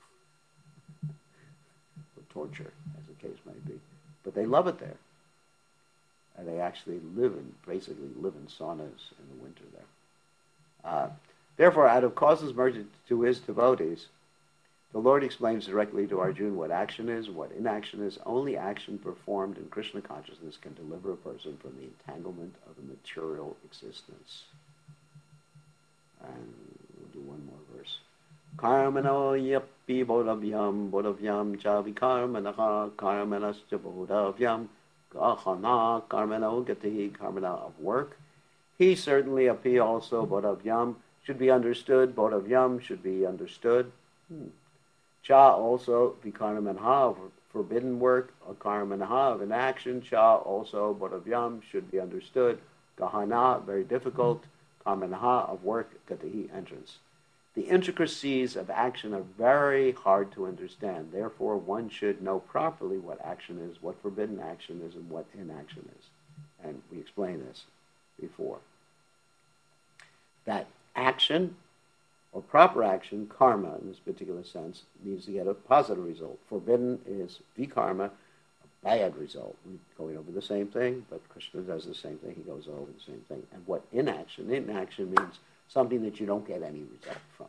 Or torture, as the case may be. But they love it there. And they actually basically live in saunas in the winter there. Therefore, out of causes merged to his devotees, the Lord explains directly to Arjuna what action is, what inaction is. Only action performed in Krishna consciousness can deliver a person from the entanglement of the material existence. And we'll do one more verse. Karmano yapi bodhavyam cha vikarmanaha karmanascha bodhavyam gahana karmano gati karmana of work. He certainly api also bodhavyam should be understood. Bodhavyam should be understood. Cha also vikarmanaha of forbidden work. Akarmanaha of inaction. Cha also bodhavyam should be understood. Gahana, very difficult. Karmanaha of work, gatihi, entrance. The intricacies of action are very hard to understand. Therefore, one should know properly what action is, what forbidden action is, and what inaction is. And we explained this before. That action, or proper action, karma in this particular sense, needs to get a positive result. Forbidden is vikarma, a bad result. We're going over the same thing, but Krishna does the same thing. He goes over the same thing. And what inaction? Inaction means something that you don't get any result from.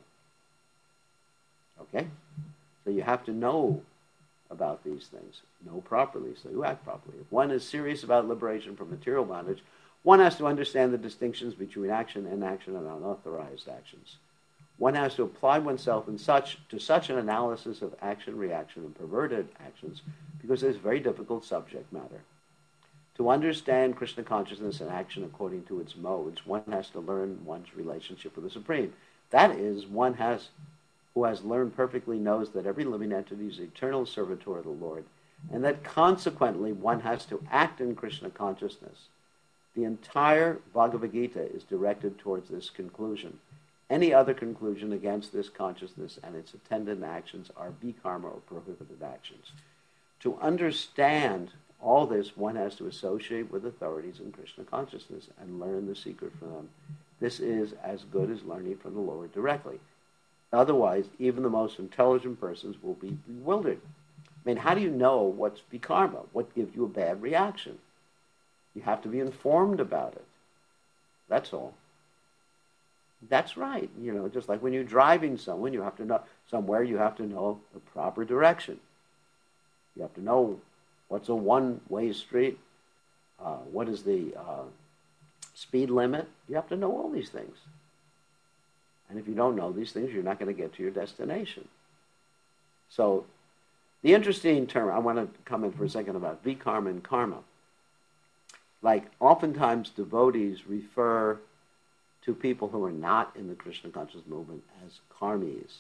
Okay? So you have to know about these things, know properly, so you act properly. If one is serious about liberation from material bondage, one has to understand the distinctions between action, inaction, and unauthorized actions. One has to apply oneself to such an analysis of action, reaction, and perverted actions because it is very difficult subject matter. To understand Krishna consciousness and action according to its modes, one has to learn one's relationship with the Supreme. That is, who has learned perfectly knows that every living entity is eternal servitor of the Lord, and that consequently one has to act in Krishna consciousness. The entire Bhagavad Gita is directed towards this conclusion. Any other conclusion against this consciousness and its attendant actions are vikarma or prohibited actions. To understand all this, one has to associate with authorities in Krishna consciousness and learn the secret from them. This is as good as learning from the Lord directly. Otherwise, even the most intelligent persons will be bewildered. How do you know what's vikarma? What gives you a bad reaction? You have to be informed about it. That's all. That's right. Just like when you're driving somewhere, you have to know the proper direction. You have to know what's a one-way street, what is the speed limit. You have to know all these things. And if you don't know these things, you're not going to get to your destination. So the interesting term, I want to comment for a second about vikarma and karma. Like oftentimes devotees refer to people who are not in the Krishna conscious movement as karmis.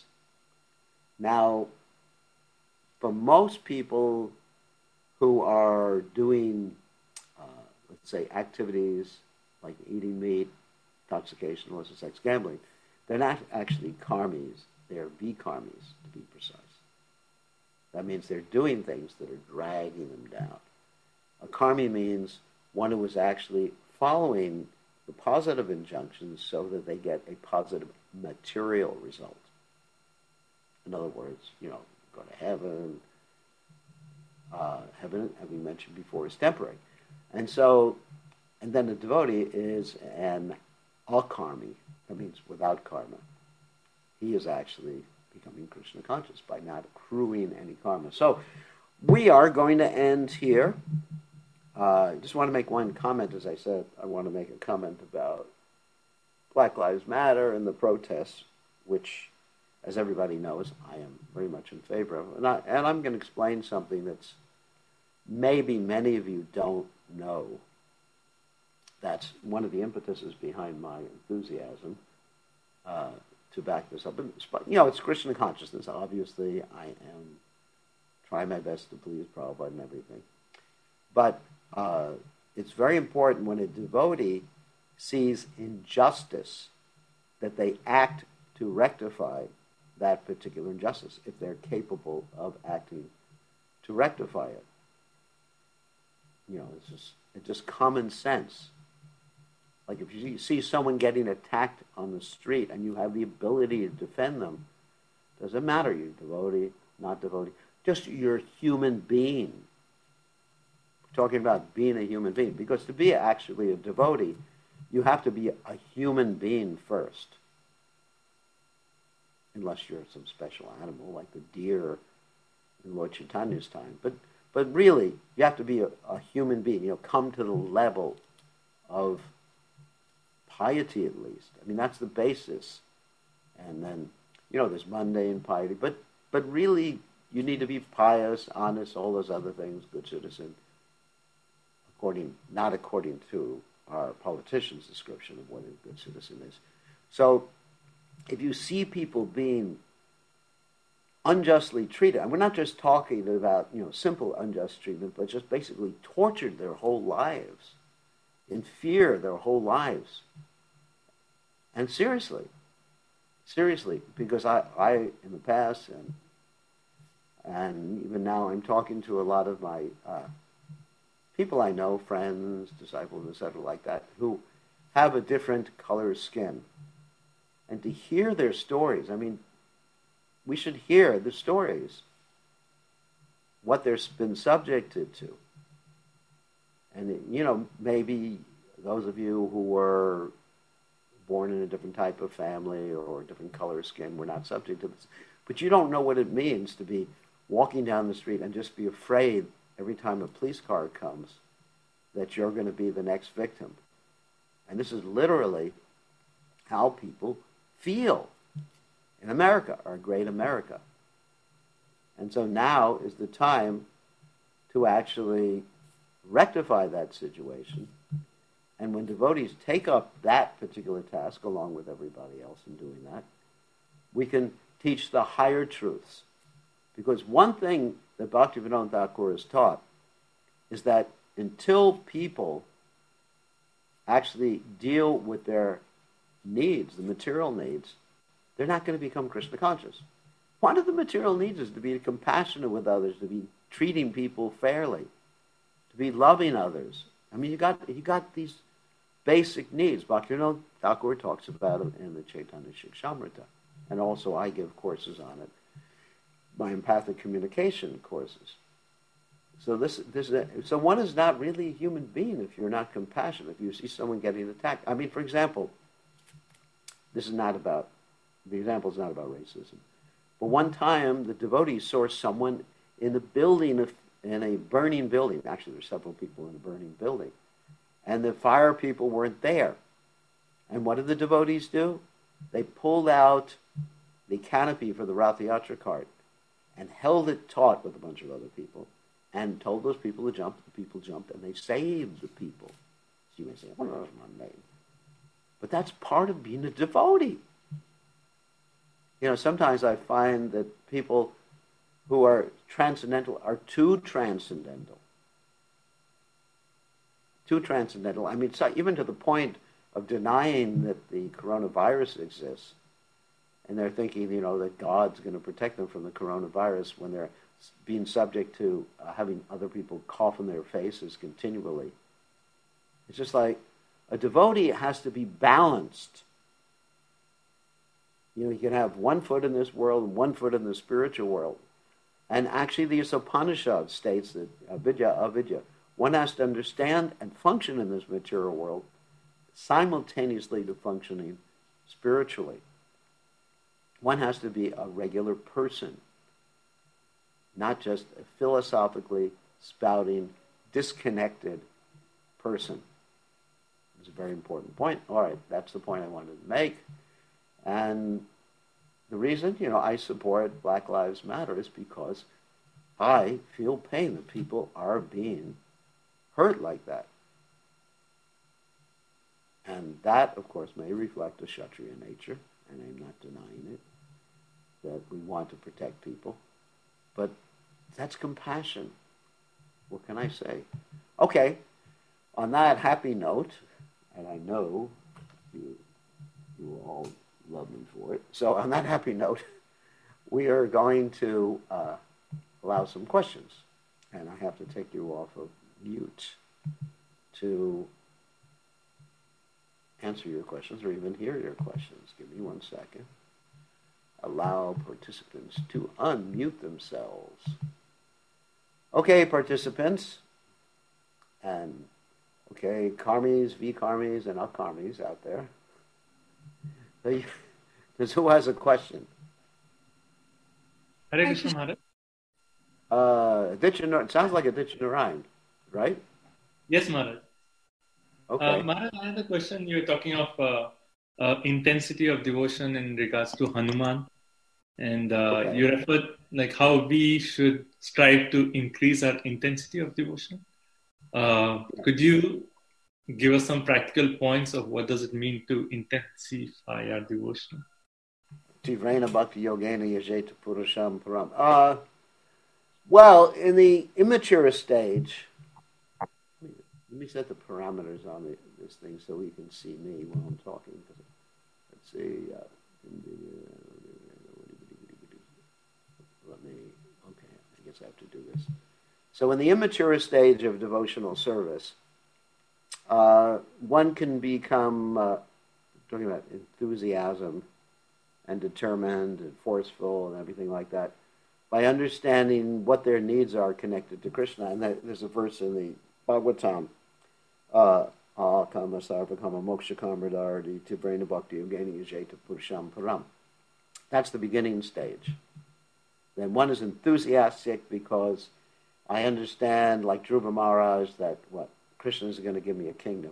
Now, for most people who are doing, let's say, activities like eating meat, intoxication, illicit sex, gambling, they're not actually karmis, they're vikarmis, to be precise. That means they're doing things that are dragging them down. A karmi means one who is actually following the positive injunctions so that they get a positive material result. In other words, go to heaven, Heaven, as we mentioned before, is temporary. And so, and then the devotee is an akarmi. That means without karma. He is actually becoming Krishna conscious by not accruing any karma. So we are going to end here. I just want to make one comment. As I said, I want to make a comment about Black Lives Matter and the protests, which, as everybody knows, I am very much in favor of. And I'm going to explain something that's maybe many of you don't know. That's one of the impetuses behind my enthusiasm to back this up. It's Krishna consciousness. Obviously, I am trying my best to please Prabhupada and everything. But it's very important when a devotee sees injustice that they act to rectify that particular injustice, if they're capable of acting to rectify it. It's just common sense. Like if you see someone getting attacked on the street and you have the ability to defend them, doesn't matter, you're devotee, not devotee, just you're a human being. We're talking about being a human being, because to be actually a devotee, you have to be a human being first. Unless you're some special animal like the deer in Lord Chaitanya's time. But really, you have to be a human being, come to the level of piety at least. I mean, that's the basis. And then, there's mundane piety. But really, you need to be pious, honest, all those other things, good citizen, not according to our politician's description of what a good citizen is. So, if you see people being unjustly treated, and we're not just talking about, simple unjust treatment, but just basically tortured their whole lives, in fear their whole lives. And seriously, because I in the past, and even now, I'm talking to a lot of my people I know, friends, disciples, etc., like that, who have a different color of skin. And to hear their stories, I mean, we should hear the stories, what they've been subjected to. And, maybe those of you who were born in a different type of family or a different color of skin were not subject to this. But you don't know what it means to be walking down the street and just be afraid every time a police car comes that you're going to be the next victim. And this is literally how people feel in America, our great America. And so now is the time to actually rectify that situation. And when devotees take up that particular task along with everybody else in doing that, we can teach the higher truths. Because one thing that Bhaktivinoda Thakur has taught is that until people actually deal with their needs, the material needs, they're not going to become Krishna conscious. One of the material needs is to be compassionate with others, to be treating people fairly, to be loving others. I mean, you got these basic needs. Bhaktivinoda Thakur talks about them in the Chaitanya Shikshamrita, and also I give courses on it, my empathic communication courses. So one is not really a human being if you're not compassionate. If you see someone getting attacked, I mean, for example, the example is not about racism. But one time, the devotees saw someone in a burning building. Actually, there's several people in a burning building. And the fire people weren't there. And what did the devotees do? They pulled out the canopy for the Rath Yatra cart and held it taut with a bunch of other people and told those people to jump. The people jumped, and they saved the people. So you may say, oh, that's my name. But that's part of being a devotee. Sometimes I find that people who are transcendental are too transcendental. Too transcendental. I mean, even to the point of denying that the coronavirus exists. And they're thinking, that God's going to protect them from the coronavirus when they're being subject to having other people cough in their faces continually. It's just like a devotee has to be balanced. You can have one foot in this world and one foot in the spiritual world. And actually, the Upanishad states that avidya, one has to understand and function in this material world simultaneously to functioning spiritually. One has to be a regular person, not just a philosophically spouting, disconnected person. It's a very important point. All right, that's the point I wanted to make. And the reason, I support Black Lives Matter is because I feel pain that people are being hurt like that. And that, of course, may reflect a Kshatriya nature, and I'm not denying it, that we want to protect people. But that's compassion. What can I say? Okay, on that happy note, and I know you all love me for it, so on that happy note, we are going to allow some questions. And I have to take you off of mute to answer your questions or even hear your questions. Give me 1 second. Allow participants to unmute themselves. Okay, participants, and okay, karmis, V-karmis, and up-karmis out there. Who has a question? Hare Krishna Maharaj. It sounds like a Ditya Narayan, right? Yes, Maharaj. Okay. Maharaj, I had a question. You were talking of intensity of devotion in regards to Hanuman. And Okay. you referred like how we should strive to increase our intensity of devotion. Could you give us some practical points of what does it mean to intensify our devotion? Tivrena bhakti yogena yajeta purusham param. Well, in the immature stage, let me set the parameters on this thing so you can see me while I'm talking. Let's see. Okay, I guess I have to do this. So in the immature stage of devotional service, one can become, talking about enthusiasm and determined and forceful and everything like that, by understanding what their needs are connected to Krishna. And there's a verse in the Bhagavatam, kama sarvakama moksha kamradharati tivrena bhakti yogeni yajeta purusham param. That's the beginning stage. Then one is enthusiastic because I understand, like Dhruva Maharaj, that Krishna is going to give me a kingdom.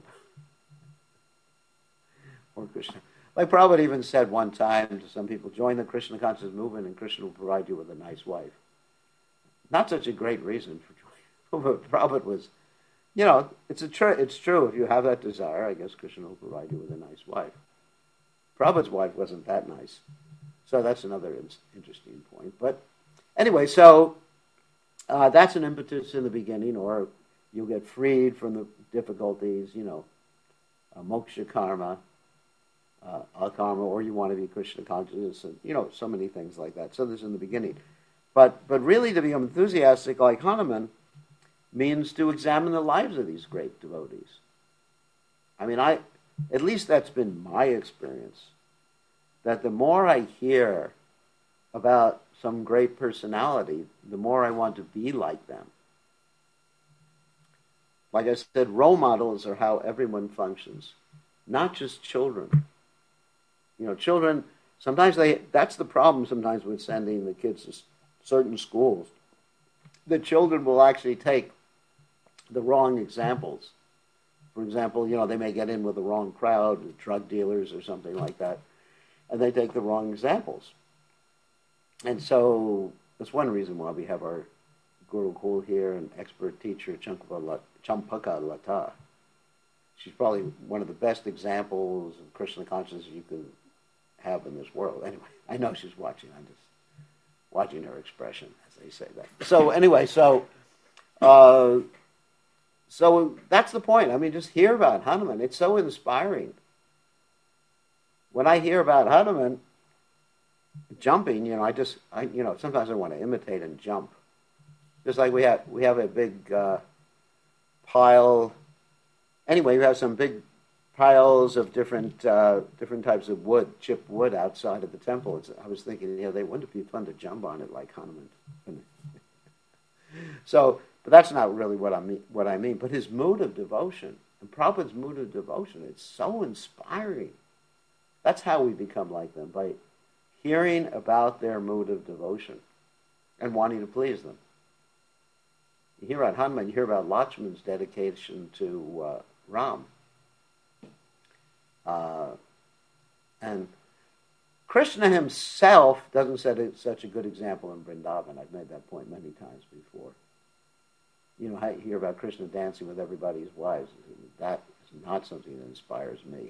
Or Krishna. Like Prabhupada even said one time to some people, join the Krishna conscious movement and Krishna will provide you with a nice wife. Not such a great reason for joining. But Prabhupada was, it's true. If you have that desire, I guess Krishna will provide you with a nice wife. Prabhupada's wife wasn't that nice. So that's another interesting point. But anyway, so that's an impetus in the beginning, or you'll get freed from the difficulties, moksha karma, akarma, or you want to be Krishna conscious, and so many things like that. So this is in the beginning. But really to become enthusiastic like Hanuman means to examine the lives of these great devotees. I mean, at least that's been my experience, that the more I hear about some great personality, the more I want to be like them. Like I said, role models are how everyone functions, not just children. Children, sometimes that's the problem sometimes with sending the kids to certain schools. The children will actually take the wrong examples. For example, they may get in with the wrong crowd, drug dealers or something like that, and they take the wrong examples. And so that's one reason why we have our Gurukul here, an expert teacher, Champaka Lata. She's probably one of the best examples of Krishna consciousness you can have in this world. Anyway, I know she's watching. I'm just watching her expression as they say that. So anyway, so that's the point. I mean, just hear about Hanuman. It's so inspiring. When I hear about Hanuman jumping, sometimes I want to imitate and jump. Just like we have a big pile. Anyway, we have some big piles of different types of wood, chipped wood outside of the temple. I was thinking, they wouldn't it be fun to jump on it like Hanuman? So, but that's not really what I mean. What I mean, but his mood of devotion, and Prabhupada's mood of devotion, it's so inspiring. That's how we become like them, by hearing about their mood of devotion and wanting to please them. You hear about Hanuman, you hear about Lakshman's dedication to Ram. And Krishna himself doesn't set such a good example in Vrindavan. I've made that point many times before. You know, I hear about Krishna dancing with everybody's wives. That is not something that inspires me.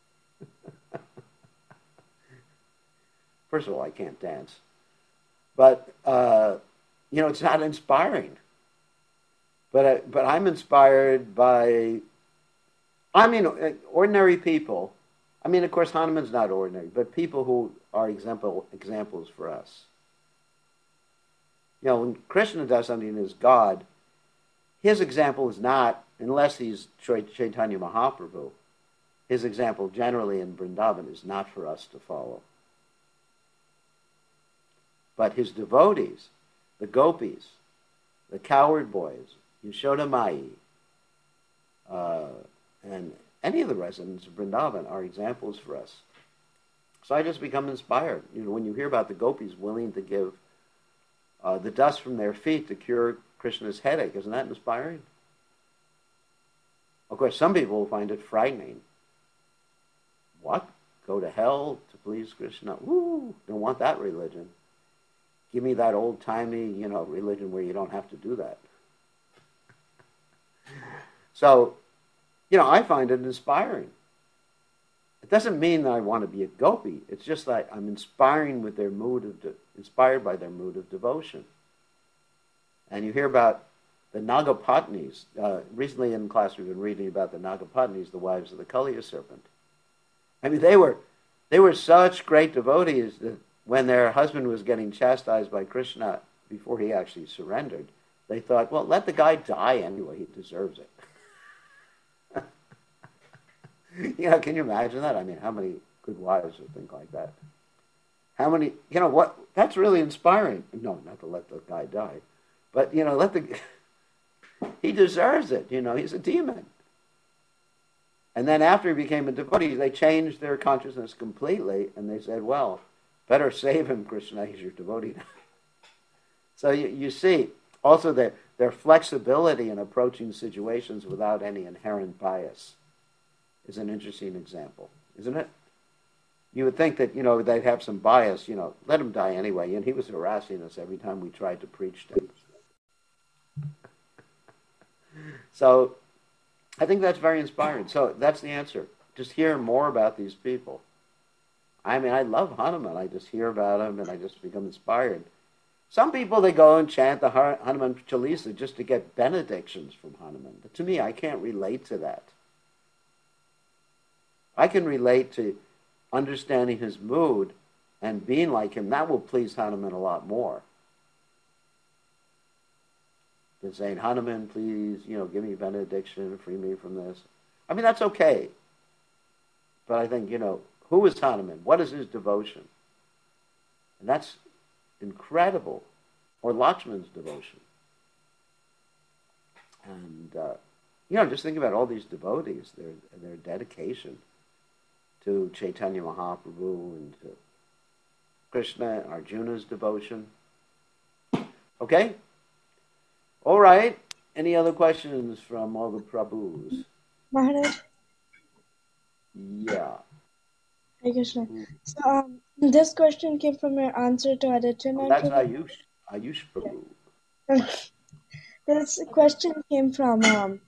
First of all, I can't dance. But, you know, it's not inspiring. But I'm inspired by, I mean, ordinary people. I mean, of course, Hanuman's not ordinary, but people who are examples for us. You know, when Krishna does something as God, his example is not, unless he's Chaitanya Mahaprabhu, his example generally in Vrindavan is not for us to follow. But his devotees, the gopis, the cowherd boys, Yashoda Mai, and any of the residents of Vrindavan are examples for us. So I just become inspired. You know, when you hear about the gopis willing to give the dust from their feet to cure Krishna's headache, isn't that inspiring? Of course, some people will find it frightening. What? Go to hell to please Krishna? Woo! Don't want that religion. Give me that old-timey, you know, religion where you don't have to do that. So, you know, I find it inspiring. It doesn't mean that I want to be a gopi. It's just that I'm inspired by their mood of devotion. And you hear about the Nagapatnis. Recently in class we've been reading about the Nagapatnis, the wives of the Kaliya serpent. I mean, they were such great devotees that when their husband was getting chastised by Krishna before he actually surrendered, they thought, well, let the guy die anyway. He deserves it. You know, can you imagine that? I mean, how many good wives would think like that? How many, you know, what? That's really inspiring. No, not to let the guy die. But, you know, he deserves it. You know, he's a demon. And then after he became a devotee, they changed their consciousness completely, and they said, well, better save him, Krishna, he's your devotee now. So you see, also their flexibility in approaching situations without any inherent bias is an interesting example, isn't it? You would think that, you know, they'd have some bias, you know, let him die anyway, and he was harassing us every time we tried to preach to him. So I think that's very inspiring. So that's the answer. Just hear more about these people. I mean, I love Hanuman. I just hear about him and I just become inspired. Some people, they go and chant the Hanuman Chalisa just to get benedictions from Hanuman. But to me, I can't relate to that. I can relate to understanding his mood and being like him. That will please Hanuman a lot more than saying, Hanuman, please, you know, give me benediction, free me from this. I mean, that's okay. But I think, you know, who is Hanuman? What is his devotion? And that's incredible. Or Lakshman's devotion. And, you know, just think about all these devotees, their dedication to Chaitanya Mahaprabhu and to Krishna, Arjuna's devotion. Okay? All right. Any other questions from all the Prabhus? Maharaj? Yeah. Hare Krishna. So, this question came from your answer to Aditya. That's Ayush Prabhu. This question came from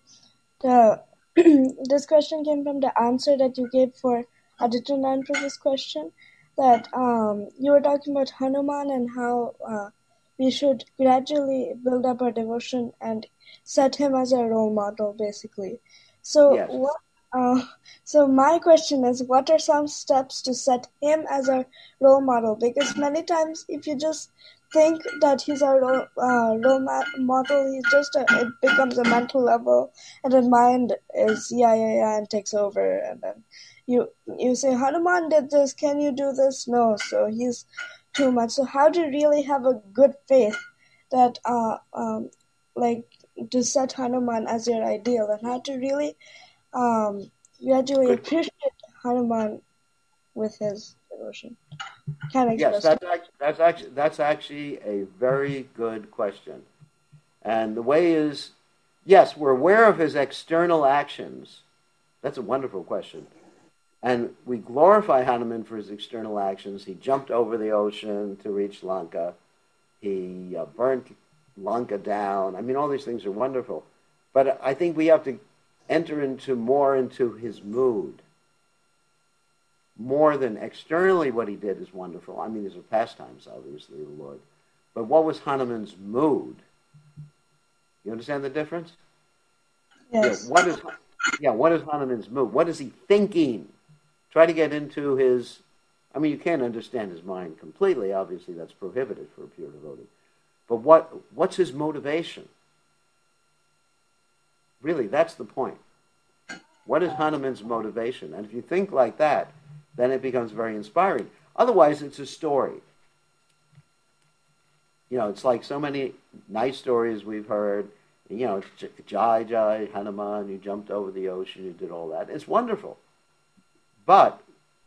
this question came from the answer that you gave for Aditya Prabhu's question. That you were talking about Hanuman and how we should gradually build up our devotion and set him as a role model, basically. So Yes. So my question is, what are some steps to set him as a role model? Because many times, if you just think that he's a role model, it becomes a mental level, and then mind is and takes over, and then you say, Hanuman did this, can you do this? No, so he's too much. So how do you really have a good faith that like to set Hanuman as your ideal, and how to really gradually appreciate Hanuman with his devotion. Yes, that's actually a very good question. And the way is, yes, we're aware of his external actions. That's a wonderful question. And we glorify Hanuman for his external actions. He jumped over the ocean to reach Lanka. He burnt Lanka down. I mean, all these things are wonderful. But I think we have to enter more into his mood. More than externally what he did is wonderful. I mean, these are pastimes, obviously, the Lord. But what was Hanuman's mood? You understand the difference? Yes. What is Hanuman's mood? What is he thinking? Try to get into his... I mean, you can't understand his mind completely. Obviously, that's prohibited for a pure devotee. But what's his motivation? Really, that's the point. What is Hanuman's motivation? And if you think like that, then it becomes very inspiring. Otherwise, it's a story. You know, it's like so many nice stories we've heard. You know, Jai Jai, Hanuman, you jumped over the ocean, you did all that. It's wonderful. But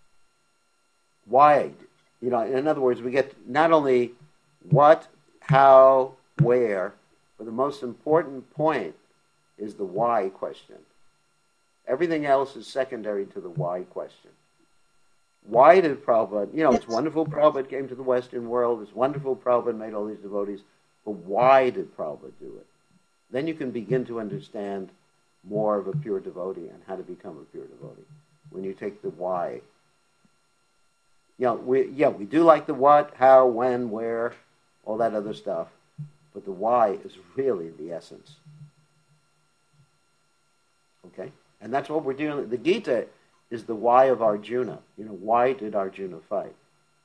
why? You know, in other words, we get not only what, how, where, but the most important point is the why question. Everything else is secondary to the why question. Why did Prabhupada, you know, it's wonderful Prabhupada came to the Western world, it's wonderful Prabhupada made all these devotees, but why did Prabhupada do it? Then you can begin to understand more of a pure devotee and how to become a pure devotee when you take the why. You know, we do like the what, how, when, where, all that other stuff, but the why is really the essence. Okay? And that's what we're doing. The Gita is the why of Arjuna. You know, why did Arjuna fight?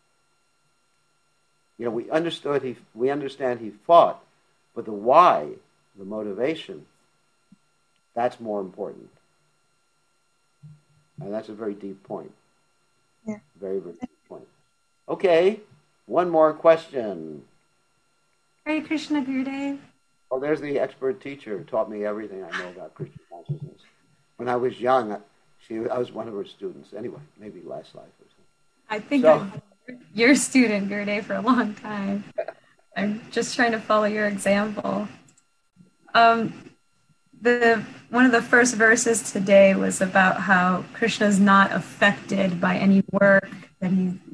You know, we understand he fought, but the why, the motivation, that's more important. And that's a very deep point. Yeah. Very, very deep point. Okay, one more question. Hare Krishna, Gurudev. Oh, there's the expert teacher who taught me everything I know about Krishna consciousness. When I was young, I was one of her students. Anyway, maybe last life or something. I think I'm your student, Gurudev, for a long time. I'm just trying to follow your example. One of the first verses today was about how Krishna is not affected by any work, that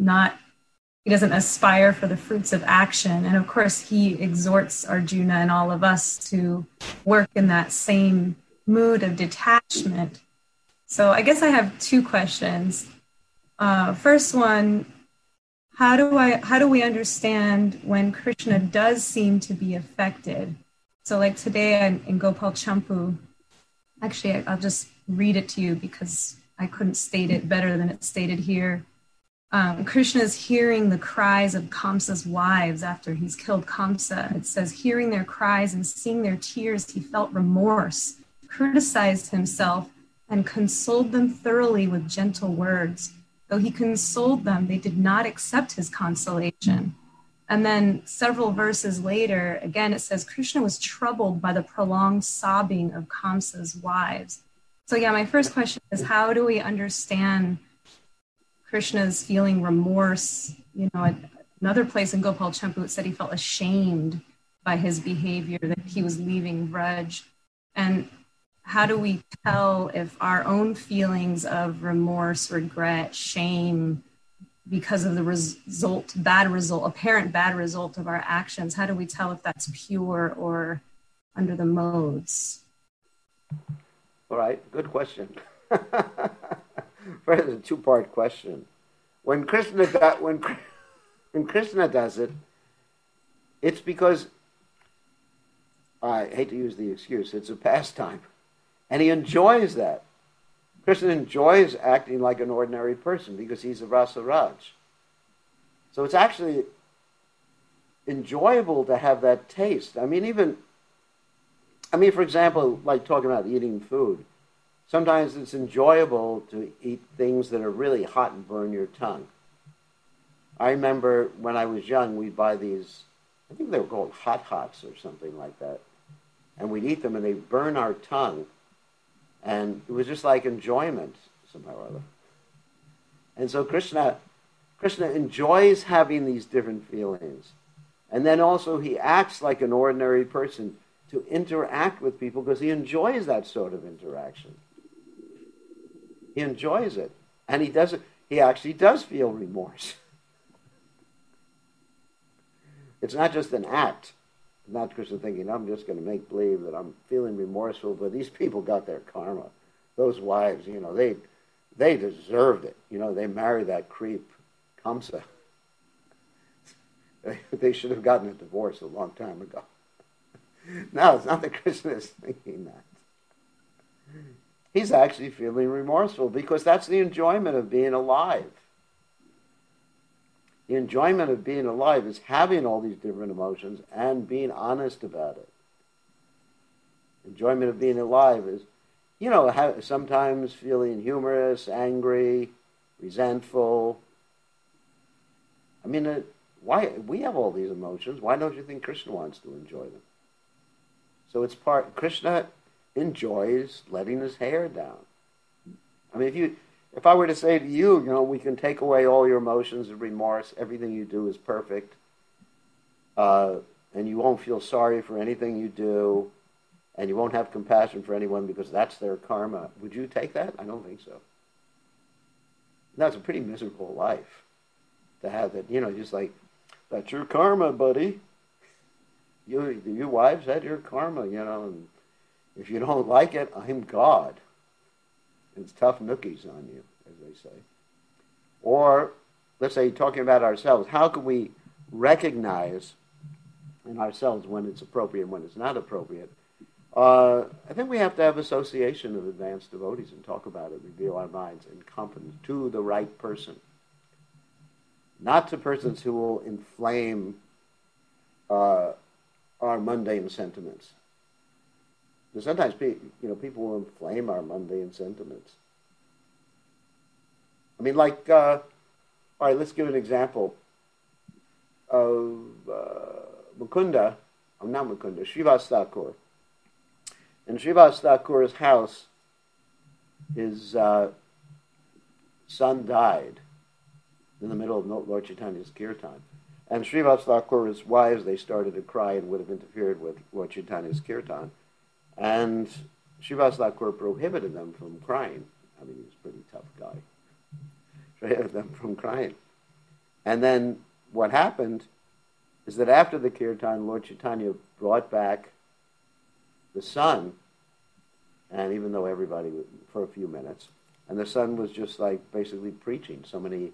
he doesn't aspire for the fruits of action. And of course, he exhorts Arjuna and all of us to work in that same mood of detachment. So I guess I have two questions. First one, how do we understand when Krishna does seem to be affected? So like today in Gopal Champu, actually I'll just read it to you because I couldn't state it better than it's stated here. Krishna is hearing the cries of Kamsa's wives after he's killed Kamsa. It says, hearing their cries and seeing their tears, he felt remorse, criticized himself, and consoled them thoroughly with gentle words. Though he consoled them, they did not accept his consolation. And then several verses later, again, it says, Krishna was troubled by the prolonged sobbing of Kamsa's wives. So yeah, my first question is, how do we understand Krishna's feeling remorse? You know, at another place in Gopal Champu, it said he felt ashamed by his behavior, that he was leaving Vraj. And how do we tell if our own feelings of remorse, regret, shame, because of the apparent bad result of our actions, how do we tell if that's pure or under the modes? All right, good question. First, a two-part question. When Krishna does it, it's because, I hate to use the excuse, it's a pastime. And he enjoys that. Krishna enjoys acting like an ordinary person because he's a Rasa Raj. So it's actually enjoyable to have that taste. I mean, for example, like talking about eating food, sometimes it's enjoyable to eat things that are really hot and burn your tongue. I remember when I was young, we'd buy these, I think they were called Hot Hots or something like that. and we'd eat them, and they'd burn our tongue. And it was just like enjoyment somehow or other. And so Krishna enjoys having these different feelings. And then also he acts like an ordinary person to interact with people because he enjoys that sort of interaction. He enjoys it. And he actually does feel remorse. It's not just an act. Not Krishna thinking, I'm just going to make believe that I'm feeling remorseful, but these people got their karma. Those wives, they deserved it. They married that creep, Kamsa. They should have gotten a divorce a long time ago. No, it's not that Krishna is thinking that. He's actually feeling remorseful because that's the enjoyment of being alive. The enjoyment of being alive is having all these different emotions and being honest about it. Enjoyment of being alive is, sometimes feeling humorous, angry, resentful. I mean, why we have all these emotions? Why don't you think Krishna wants to enjoy them? So Krishna enjoys letting his hair down. I mean, if I were to say to you, we can take away all your emotions of remorse, everything you do is perfect, and you won't feel sorry for anything you do, and you won't have compassion for anyone because that's their karma. Would you take that? I don't think so. That's a pretty miserable life to have that, just like, that's your karma, buddy. You wives had your karma, and if you don't like it, I'm God. It's tough nookies on you, as they say. Or, let's say, talking about ourselves, how can we recognize in ourselves when it's appropriate and when it's not appropriate? I think we have to have association of advanced devotees and talk about it, reveal our minds in company to the right person. Not to persons who will inflame our mundane sentiments. Because sometimes people will inflame our mundane sentiments. I mean, like, all right, let's give an example of Srivas Thakur. In Srivas Thakur's house, his son died in the middle of Lord Chaitanya's kirtan. And Srivas Thakur's wives, they started to cry and would have interfered with Lord Chaitanya's kirtan. And Srivas Thakur prohibited them from crying. I mean, he was a pretty tough guy. Prohibited them from crying. And then what happened is that after the kirtan, Lord Chaitanya brought back the son, and even though everybody, for a few minutes, and the son was just like basically preaching. So many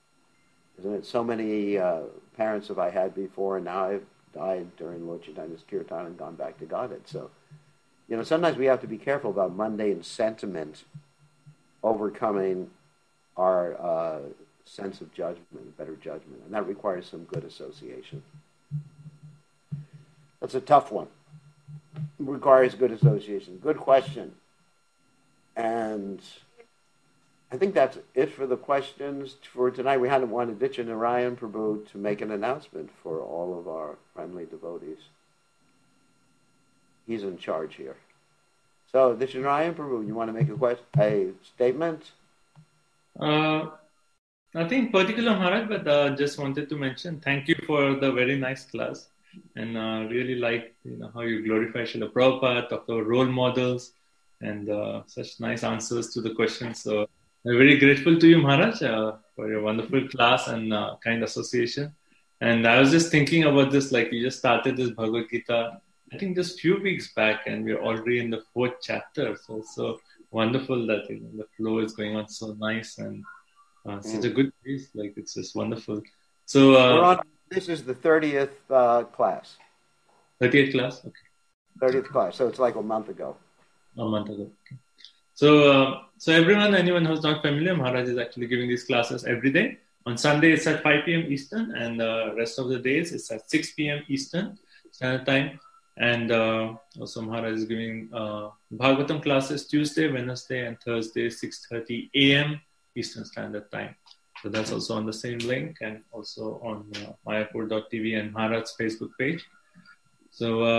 parents have I had before, and now I've died during Lord Chaitanya's kirtan and gone back to Godhead. So, sometimes we have to be careful about mundane sentiment overcoming our sense of judgment, better judgment, and that requires some good association. That's a tough one. It requires good association. Good question. And I think that's it for the questions for tonight. We had wanted Ditya Narayan Prabhu to make an announcement for all of our friendly devotees. He's in charge here. So, Ditya Narayan Prabhu, you want to make a statement? Nothing particular, Maharaj, but just wanted to mention thank you for the very nice class. And really like how you glorify Srila Prabhupada, talk about role models, and such nice answers to the questions. So I'm very grateful to you, Maharaj, for your wonderful class and kind association. And I was just thinking about this, like you just started this Bhagavad Gita, I think just a few weeks back, and we're already in the 4th chapter. So it's so wonderful that the flow is going on so nice and such a good pace. Like it's just wonderful. So this is the 30th class. 30th class? Okay. 30th class. So it's like a month ago. A month ago. Okay. So anyone who's not familiar, Maharaj is actually giving these classes every day. On Sunday, it's at 5 p.m. Eastern, and the rest of the days, it's at 6 p.m. Eastern Standard Time. And also Maharaj is giving Bhagavatam classes Tuesday, Wednesday, and Thursday, 6:30 a.m. Eastern Standard Time. So that's also on the same link, and also on Mayapur.tv and Maharaj's Facebook page. So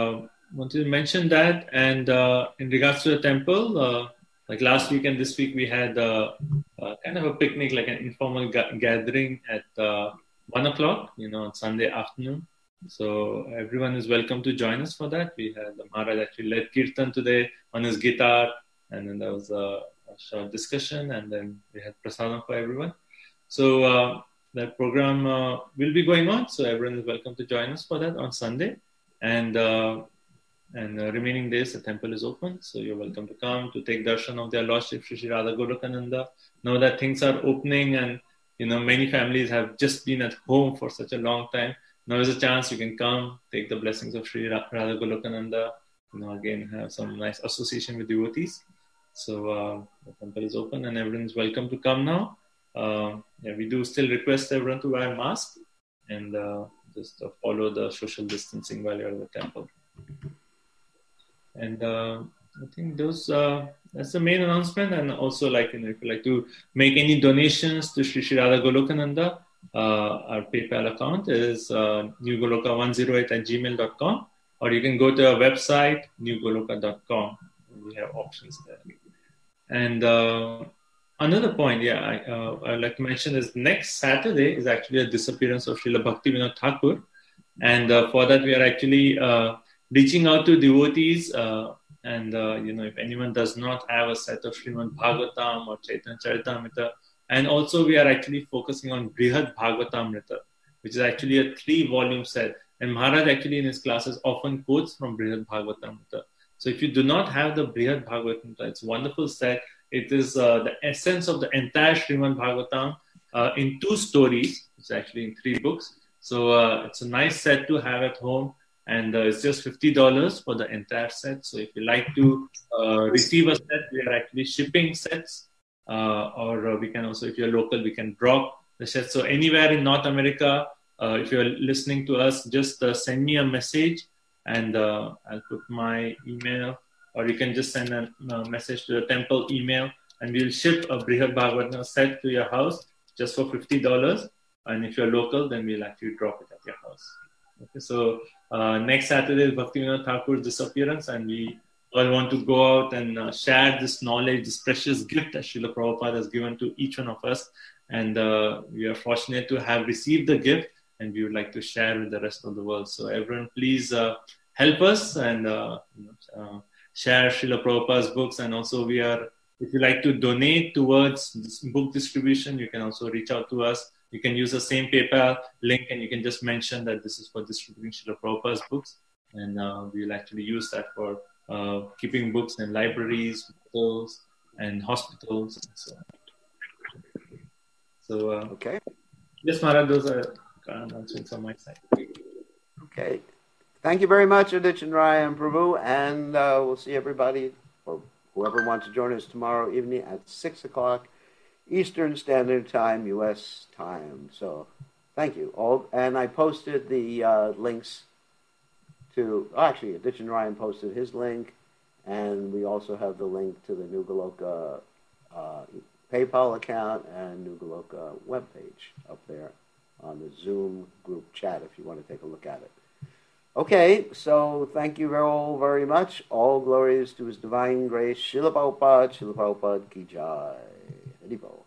wanted to mention that. And in regards to the temple, like last week and this week, we had kind of a picnic, like an informal gathering at 1 o'clock, on Sunday afternoon. So everyone is welcome to join us for that. We had Maharaj actually led Kirtan today on his guitar, and then there was a short discussion, and then we had prasadam for everyone. So that program will be going on. So everyone is welcome to join us for that on Sunday. And remaining days, the temple is open. So you're welcome to come to take darshan of their Lordship, Shri Radha Golokananda. Know that things are opening, and many families have just been at home for such a long time. Now is a chance you can come, take the blessings of Shri Radha Golokananda, again have some nice association with devotees. So the temple is open and everyone is welcome to come now. We do still request everyone to wear mask and just follow the social distancing while you're at the temple. And I think that's the main announcement. And also, if you like to make any donations to Shri Radha Golokananda, our PayPal account is newgoloka108@gmail.com, or you can go to our website, newgoloka.com. We have options there. And another point, I'd like to mention is next Saturday is actually a disappearance of Srila Bhaktivinoda Thakur. And for that, we are actually reaching out to devotees. If anyone does not have a set of Srimad Bhagavatam or Chaitanya Charitamrita, and also we are actually focusing on Brihad Bhagavatamrita, which is actually a 3-volume set. And Maharaj actually in his classes often quotes from Brihad Bhagavatamrita. So if you do not have the Brihad Bhagavatamrita, it's a wonderful set. It is the essence of the entire Srimad Bhagavatam in 2 stories. It's actually in 3 books. So it's a nice set to have at home. And it's just $50 for the entire set. So if you like to receive a set, we are actually shipping sets. Or we can also, if you're local, we can drop the set. So anywhere in North America, if you're listening to us, just send me a message and I'll put my email, or you can just send a message to the temple email and we'll ship a Brihad Bhagavatam set to your house just for $50. And if you're local, then we'll actually drop it at your house. Okay, so next Saturday is Bhaktivinoda Thakur's disappearance, and we all want to go out and share this knowledge, this precious gift that Srila Prabhupada has given to each one of us. And we are fortunate to have received the gift, and we would like to share with the rest of the world. So everyone, please help us and share Srila Prabhupada's books. And also if you like to donate towards this book distribution, you can also reach out to us. You can use the same PayPal link and you can just mention that this is for distributing Srila Prabhupada's books. And we'll actually use that for keeping books in libraries, schools, and hospitals, and so on. So, okay. Yes, Maharaj, those are announcements on my side. Okay. Thank you very much, Adichan Rai and Prabhu. And we'll see everybody, or whoever wants to join us tomorrow evening at 6 o'clock. Eastern Standard Time, U.S. time. So, thank you all. And I posted the links to. Actually, Adichan Ryan posted his link, and we also have the link to the New Goloka PayPal account and New Goloka webpage up there on the Zoom group chat if you want to take a look at it. Okay, so thank you all very much. All glories to His Divine Grace. Srila Prabhupada, Srila Prabhupada Ki Jai. Hari Bol.